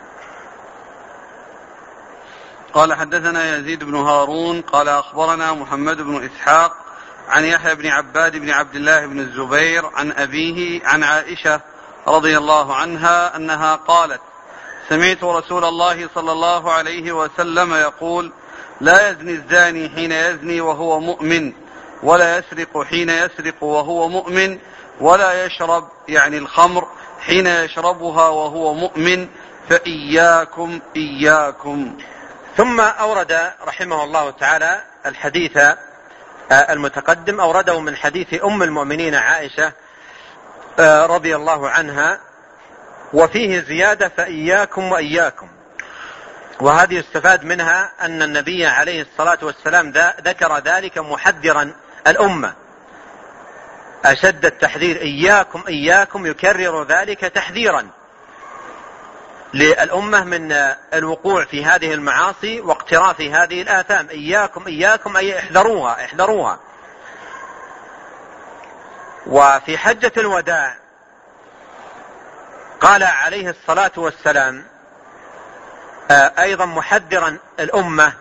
A: قال حدثنا يزيد بن هارون قال أخبرنا محمد بن إسحاق عن يحيى بن عباد بن عبد الله بن الزبير عن أبيه عن عائشة رضي الله عنها أنها قالت: سمعت رسول الله صلى الله عليه وسلم يقول: لا يزني الزاني حين يزني وهو مؤمن، ولا يسرق حين يسرق وهو مؤمن، ولا يشرب يعني الخمر حين يشربها وهو مؤمن، فإياكم إياكم.
B: ثم أورد رحمه الله تعالى الحديث المتقدم، أورده من حديث أم المؤمنين عائشة رضي الله عنها، وفيه زيادة فإياكم وإياكم. وهذه يستفاد منها أن النبي عليه الصلاة والسلام ذكر ذلك محذرا الأمة، أشد التحذير، إياكم إياكم، يكرر ذلك تحذيرا للأمة من الوقوع في هذه المعاصي واقتراف هذه الآثام. إياكم إياكم أي احذروها احذروها. وفي حجة الوداع قال عليه الصلاة والسلام أيضا محذرا الأمة: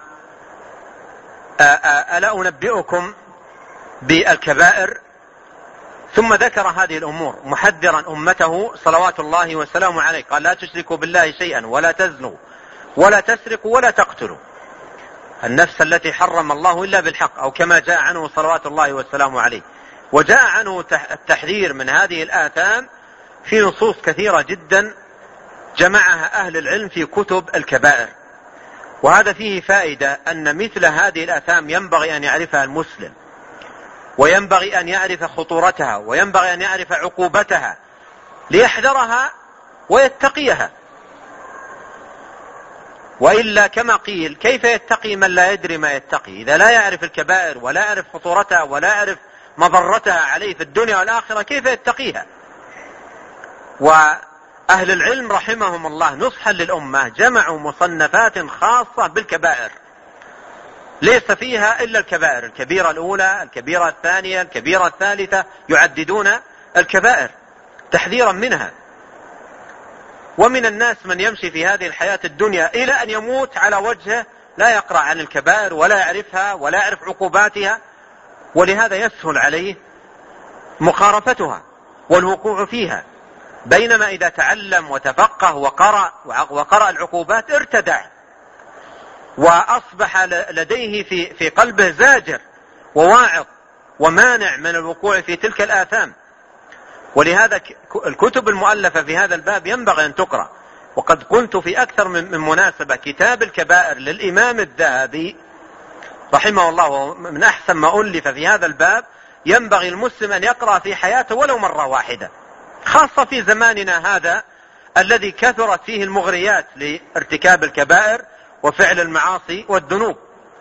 B: ألا أنبئكم بالكبائر؟ ثم ذكر هذه الأمور محذرا أمته صلوات الله وسلامه عليه، قال: لا تشركوا بالله شيئا، ولا تزنوا، ولا تسرقوا، ولا تقتلوا النفس التي حرم الله إلا بالحق، أو كما جاء عنه صلوات الله وسلامه عليه. وجاء عنه التحذير من هذه الآثام في نصوص كثيرة جدا جمعها أهل العلم في كتب الكبائر. وهذا فيه فائدة أن مثل هذه الآثام ينبغي أن يعرفها المسلم، وينبغي أن يعرف خطورتها، وينبغي أن يعرف عقوبتها ليحذرها ويتقيها. وإلا كما قيل: كيف يتقي من لا يدري ما يتقي؟ إذا لا يعرف الكبائر ولا يعرف خطورتها ولا يعرف مضرتها عليه في الدنيا والآخرة، كيف يتقيها؟ وأهل العلم رحمهم الله نصحا للأمة جمعوا مصنفات خاصة بالكبائر، ليس فيها إلا الكبائر، الكبيرة الأولى، الكبيرة الثانية، الكبيرة الثالثة، يعددون الكبائر تحذيرا منها. ومن الناس من يمشي في هذه الحياة الدنيا إلى أن يموت على وجهه لا يقرأ عن الكبائر ولا يعرفها ولا يعرف عقوباتها، ولهذا يسهل عليه مخالفتها والوقوع فيها. بينما إذا تعلم وتفقه وقرأ العقوبات ارتدع، وأصبح لديه في قلبه زاجر وواعظ ومانع من الوقوع في تلك الآثام. ولهذا الكتب المؤلفة في هذا الباب ينبغي أن تقرأ. وقد قلت في أكثر من مناسبة: كتاب الكبائر للإمام الذهبي رحمه الله من أحسن ما ألف في هذا الباب، ينبغي المسلم أن يقرأ في حياته ولو مرة واحدة، خاصة في زماننا هذا الذي كثرت فيه المغريات لارتكاب الكبائر وفعل المعاصي والذنوب.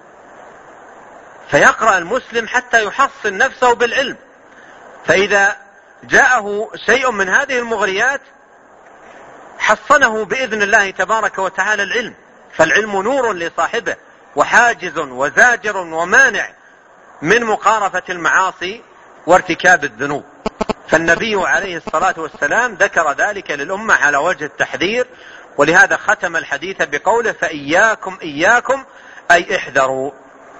B: فيقرأ المسلم حتى يحصن نفسه بالعلم، فإذا جاءه شيء من هذه المغريات حصنه بإذن الله تبارك وتعالى العلم. فالعلم نور لصاحبه وحاجز وزاجر ومانع من مقارفة المعاصي وارتكاب الذنوب. فالنبي عليه الصلاة والسلام ذكر ذلك للأمة على وجه التحذير، ولهذا ختم الحديث بقوله: فإياكم إياكم أي احذروا.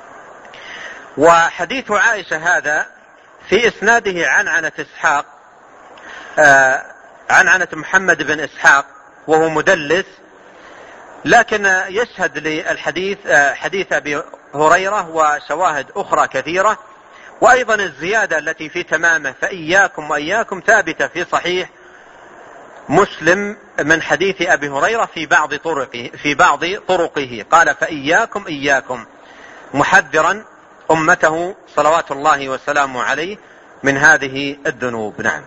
B: وحديث عائشة هذا في إسناده عنعنة إسحاق عنعنة محمد بن إسحاق وهو مدلس، لكن يشهد للحديث حديث أبي هريرة وشواهد أخرى كثيرة. وأيضا الزيادة التي في تمامه فإياكم وإياكم ثابتة في صحيح مسلم من حديث أبي هريرة في بعض طرقه قال فإياكم إياكم، محذرا أمته صلوات الله وسلامه عليه من هذه الذنوب. نعم.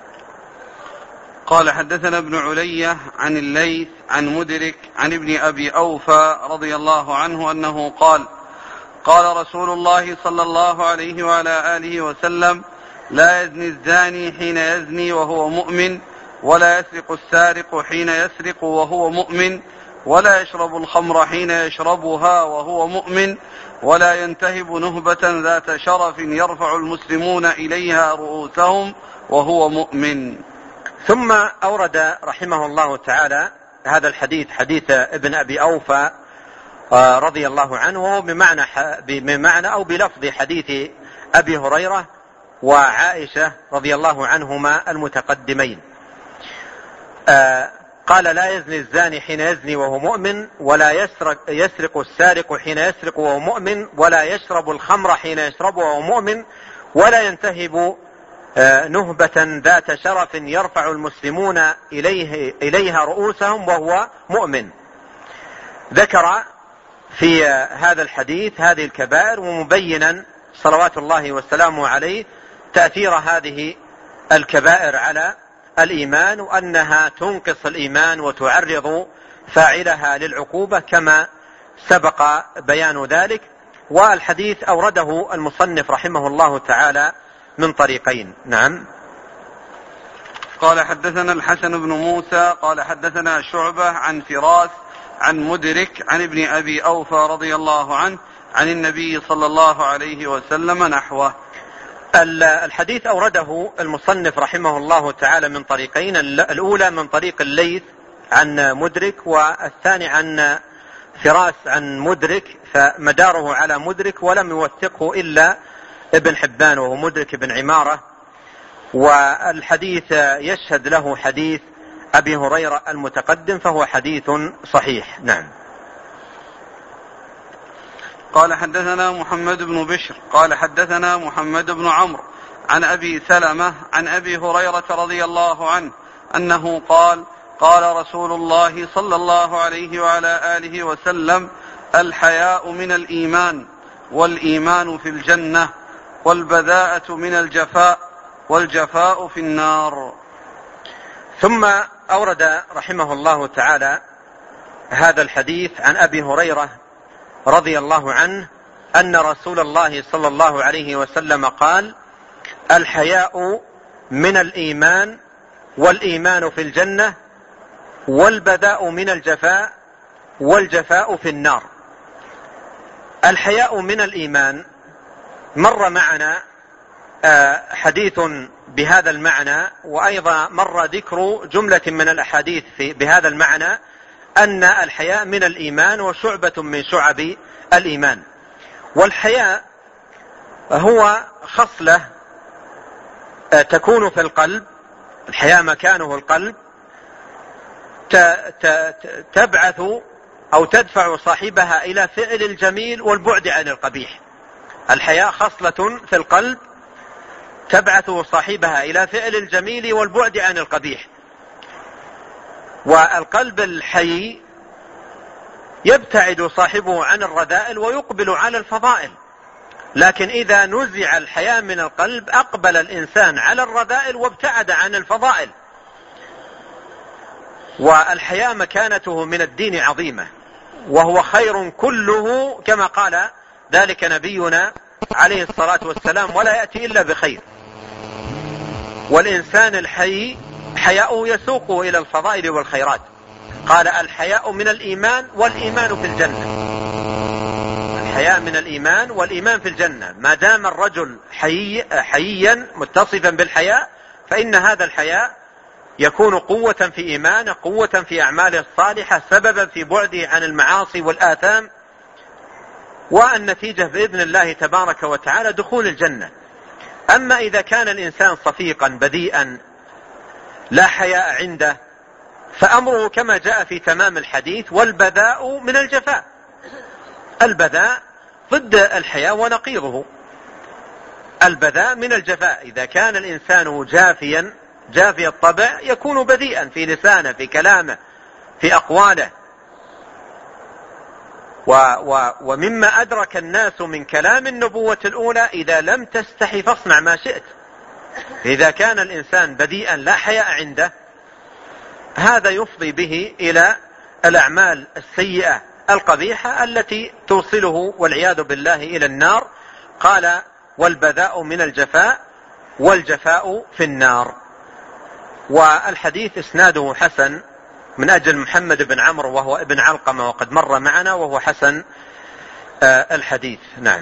A: قال حدثنا ابن علية عن الليث عن مدرك عن ابن أبي أوفى رضي الله عنه أنه قال قال رسول الله صلى الله عليه وعلى آله وسلم لا يزني الزاني حين يزني وهو مؤمن، ولا يسرق السارق حين يسرق وهو مؤمن، ولا يشرب الخمر حين يشربها وهو مؤمن، ولا ينتهب نهبة ذات شرف يرفع المسلمون إليها رؤوسهم وهو مؤمن.
B: ثم أورد رحمه الله تعالى هذا الحديث، حديث ابن أبي أوفى رضي الله عنه بمعنى أو بلفظ حديث أبي هريرة وعائشة رضي الله عنهما المتقدمين. قال لا يزني الزاني حين يزني وهو مؤمن، ولا يسرق السارق حين يسرق وهو مؤمن، ولا يشرب الخمر حين يشرب وهو مؤمن، ولا ينتهب نهبة ذات شرف يرفع المسلمون إليها رؤوسهم وهو مؤمن. ذكر في هذا الحديث هذه الكبائر، ومبينا صلوات الله وسلامه عليه تأثير هذه الكبائر على الإيمان، وأنها تنقص الإيمان وتعرض فاعلها للعقوبة كما سبق بيان ذلك. والحديث أورده المصنف رحمه الله تعالى من طريقين. نعم.
A: قال حدثنا الحسن بن موسى قال حدثنا شعبة عن فراس عن مدرك عن ابن أبي أوفى رضي الله عنه عن النبي صلى الله عليه وسلم نحوه.
B: الحديث أورده المصنف رحمه الله تعالى من طريقين، الأولى من طريق الليث عن مدرك، والثاني عن فراس عن مدرك، فمداره على مدرك ولم يوثقه إلا ابن حبان وهو مدرك بن عمارة. والحديث يشهد له حديث أبي هريرة المتقدم، فهو حديث صحيح. نعم.
A: قال حدثنا محمد بن بشر قال حدثنا محمد بن عمرو عن أبي سلمة عن أبي هريرة رضي الله عنه أنه قال قال رسول الله صلى الله عليه وعلى آله وسلم الحياء من الإيمان، والإيمان في الجنة، والبذاءة من الجفاء، والجفاء في النار.
B: ثم أورد رحمه الله تعالى هذا الحديث عن أبي هريرة رضي الله عنه أن رسول الله صلى الله عليه وسلم قال الحياء من الإيمان، والإيمان في الجنة، والبذاء من الجفاء، والجفاء في النار. الحياء من الإيمان مر معنا حديث بهذا المعنى، وأيضا مر ذكر جملة من الأحاديث بهذا المعنى، أن الحياء من الإيمان وشعبة من شعب الإيمان. والحياء هو خصلة تكون في القلب، الحياء مكانه القلب، تبعث أو تدفع صاحبها إلى فعل الجميل والبعد عن القبيح. الحياء خصلة في القلب تبعث صاحبها إلى فعل الجميل والبعد عن القبيح. والقلب الحي يبتعد صاحبه عن الرذائل ويقبل على الفضائل، لكن إذا نزع الحياء من القلب أقبل الإنسان على الرذائل وابتعد عن الفضائل. والحياء مكانته من الدين عظيمة، وهو خير كله كما قال ذلك نبينا عليه الصلاة والسلام، ولا يأتي إلا بخير. والإنسان الحي حياءه يسوقه إلى الفضائل والخيرات. قال الحياء من الإيمان، والإيمان في الجنة. الحياء من الإيمان والإيمان في الجنة. ما دام الرجل حييا متصفا بالحياء، فإن هذا الحياء يكون قوة في إيمانه، قوة في أعماله الصالحة، سببا في بعده عن المعاصي والآثام، والنتيجة بإذن الله تبارك وتعالى دخول الجنة. أما إذا كان الإنسان صفيقا بذيئا لا حياء عنده، فأمره كما جاء في تمام الحديث: والبذاء من الجفاء. البذاء ضد الحياء ونقيضه. البذاء من الجفاء، إذا كان الإنسان جافي الطبع يكون بذيئا في لسانه، في كلامه، في أقواله. ومما أدرك الناس من كلام النبوة الأولى: إذا لم تستحي فاصنع ما شئت. إذا كان الإنسان بذيئا لا حياء عنده، هذا يفضي به إلى الأعمال السيئة القبيحة التي توصله والعياذ بالله إلى النار. قال: والبذاء من الجفاء، والجفاء في النار. والحديث إسناده حسن من أجل محمد بن عمرو وهو ابن علقمة، وقد مر معنا، وهو حسن الحديث. نعم.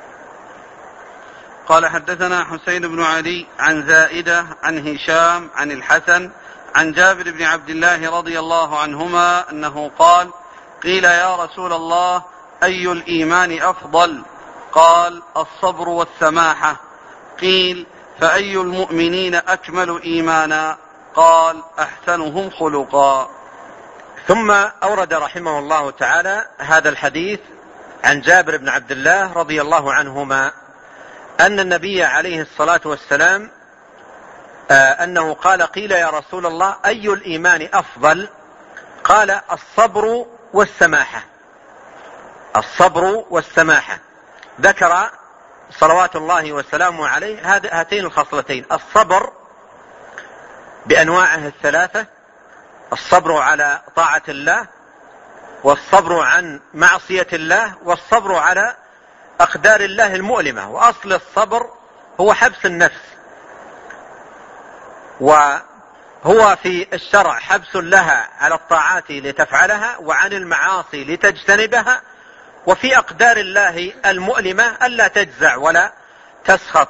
A: قال: حدثنا حسين بن علي عن زائدة عن هشام عن الحسن عن جابر بن عبد الله رضي الله عنهما أنه قال: قيل يا رسول الله أي الإيمان أفضل؟ قال: الصبر والسماحة. قيل: فأي المؤمنين أكمل إيمانا؟ قال: أحسنهم خلقا.
B: ثم أورد رحمه الله تعالى هذا الحديث عن جابر بن عبد الله رضي الله عنهما أن النبي عليه الصلاة والسلام أنه قال: قيل يا رسول الله أي الإيمان أفضل؟ قال: الصبر والسماحة. الصبر والسماحة. ذكر صلوات الله وسلامه عليه هاتين الخصلتين: الصبر بأنواعه الثلاثة، الصبر على طاعة الله، والصبر عن معصية الله، والصبر على أقدار الله المؤلمة. وأصل الصبر هو حبس النفس، وهو في الشرع حبس لها على الطاعات لتفعلها وعن المعاصي لتجتنبها، وفي أقدار الله المؤلمة ألا تجزع ولا تسخط،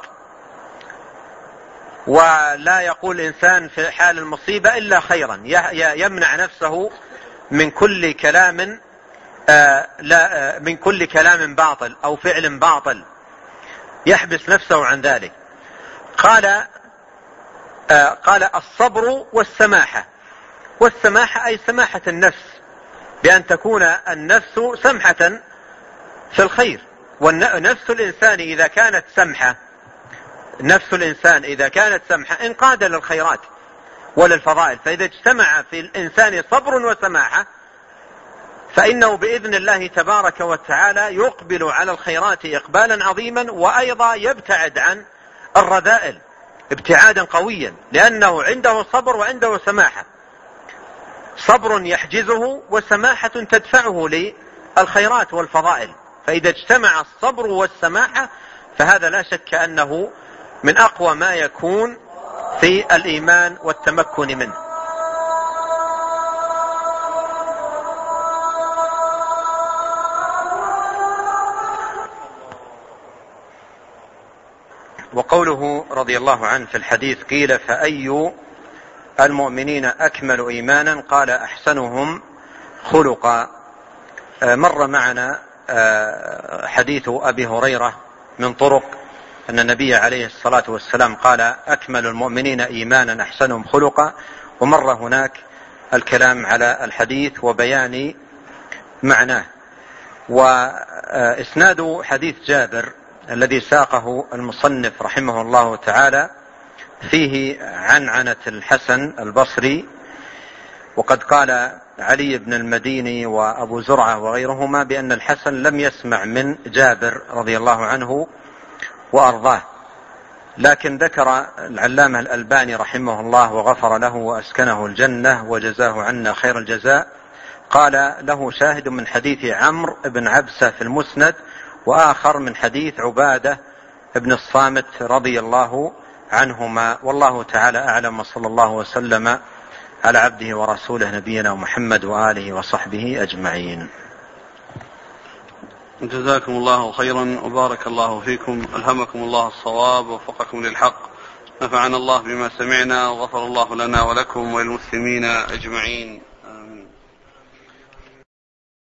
B: ولا يقول الإنسان في حال المصيبة إلا خيرا، يمنع نفسه من كل كلام من كل كلام باطل أو فعل باطل، يحبس نفسه عن ذلك. قال: الصبر والسماحة. والسماحة أي سماحة النفس، بأن تكون النفس سمحة في الخير. ونفس الإنسان إذا كانت سمحة، انقاد للخيرات وللفضائل. فإذا اجتمع في الإنسان صبر وسماحة فإنه بإذن الله تبارك وتعالى يقبل على الخيرات إقبالا عظيما، وأيضا يبتعد عن الرذائل ابتعادا قويا، لأنه عنده صبر وعنده سماحة. صبر يحجزه وسماحة تدفعه للخيرات والفضائل. فإذا اجتمع الصبر والسماحة فهذا لا شك أنه من أقوى ما يكون في الإيمان والتمكن منه. وقوله رضي الله عنه في الحديث: قيل: فأي المؤمنين أكمل إيمانا؟ قال: أحسنهم خلقا. مر معنا حديث أبي هريرة من طرق أن النبي عليه الصلاة والسلام قال: أكمل المؤمنين إيمانا أحسنهم خلقا. ومر هناك الكلام على الحديث وبيان معناه. وإسناد حديث جابر الذي ساقه المصنف رحمه الله تعالى فيه عنعنة الحسن البصري، وقد قال علي بن المديني وأبو زرعة وغيرهما بأن الحسن لم يسمع من جابر رضي الله عنه وأرضاه. لكن ذكر العلامة الألباني رحمه الله وغفر له وأسكنه الجنة وجزاه عنا خير الجزاء، قال: له شاهد من حديث عمرو بن عبسة في المسند، وآخر من حديث عبادة بن الصامت رضي الله عنهما. والله تعالى أعلم، وصلى الله وسلم على عبده ورسوله نبينا محمد وآله وصحبه أجمعين.
A: جزاكم الله خيرا وبارك الله فيكم، ألهمكم الله الصواب ووفقكم للحق، نفعنا الله بما سمعنا وغفر الله لنا ولكم وللمسلمين أجمعين.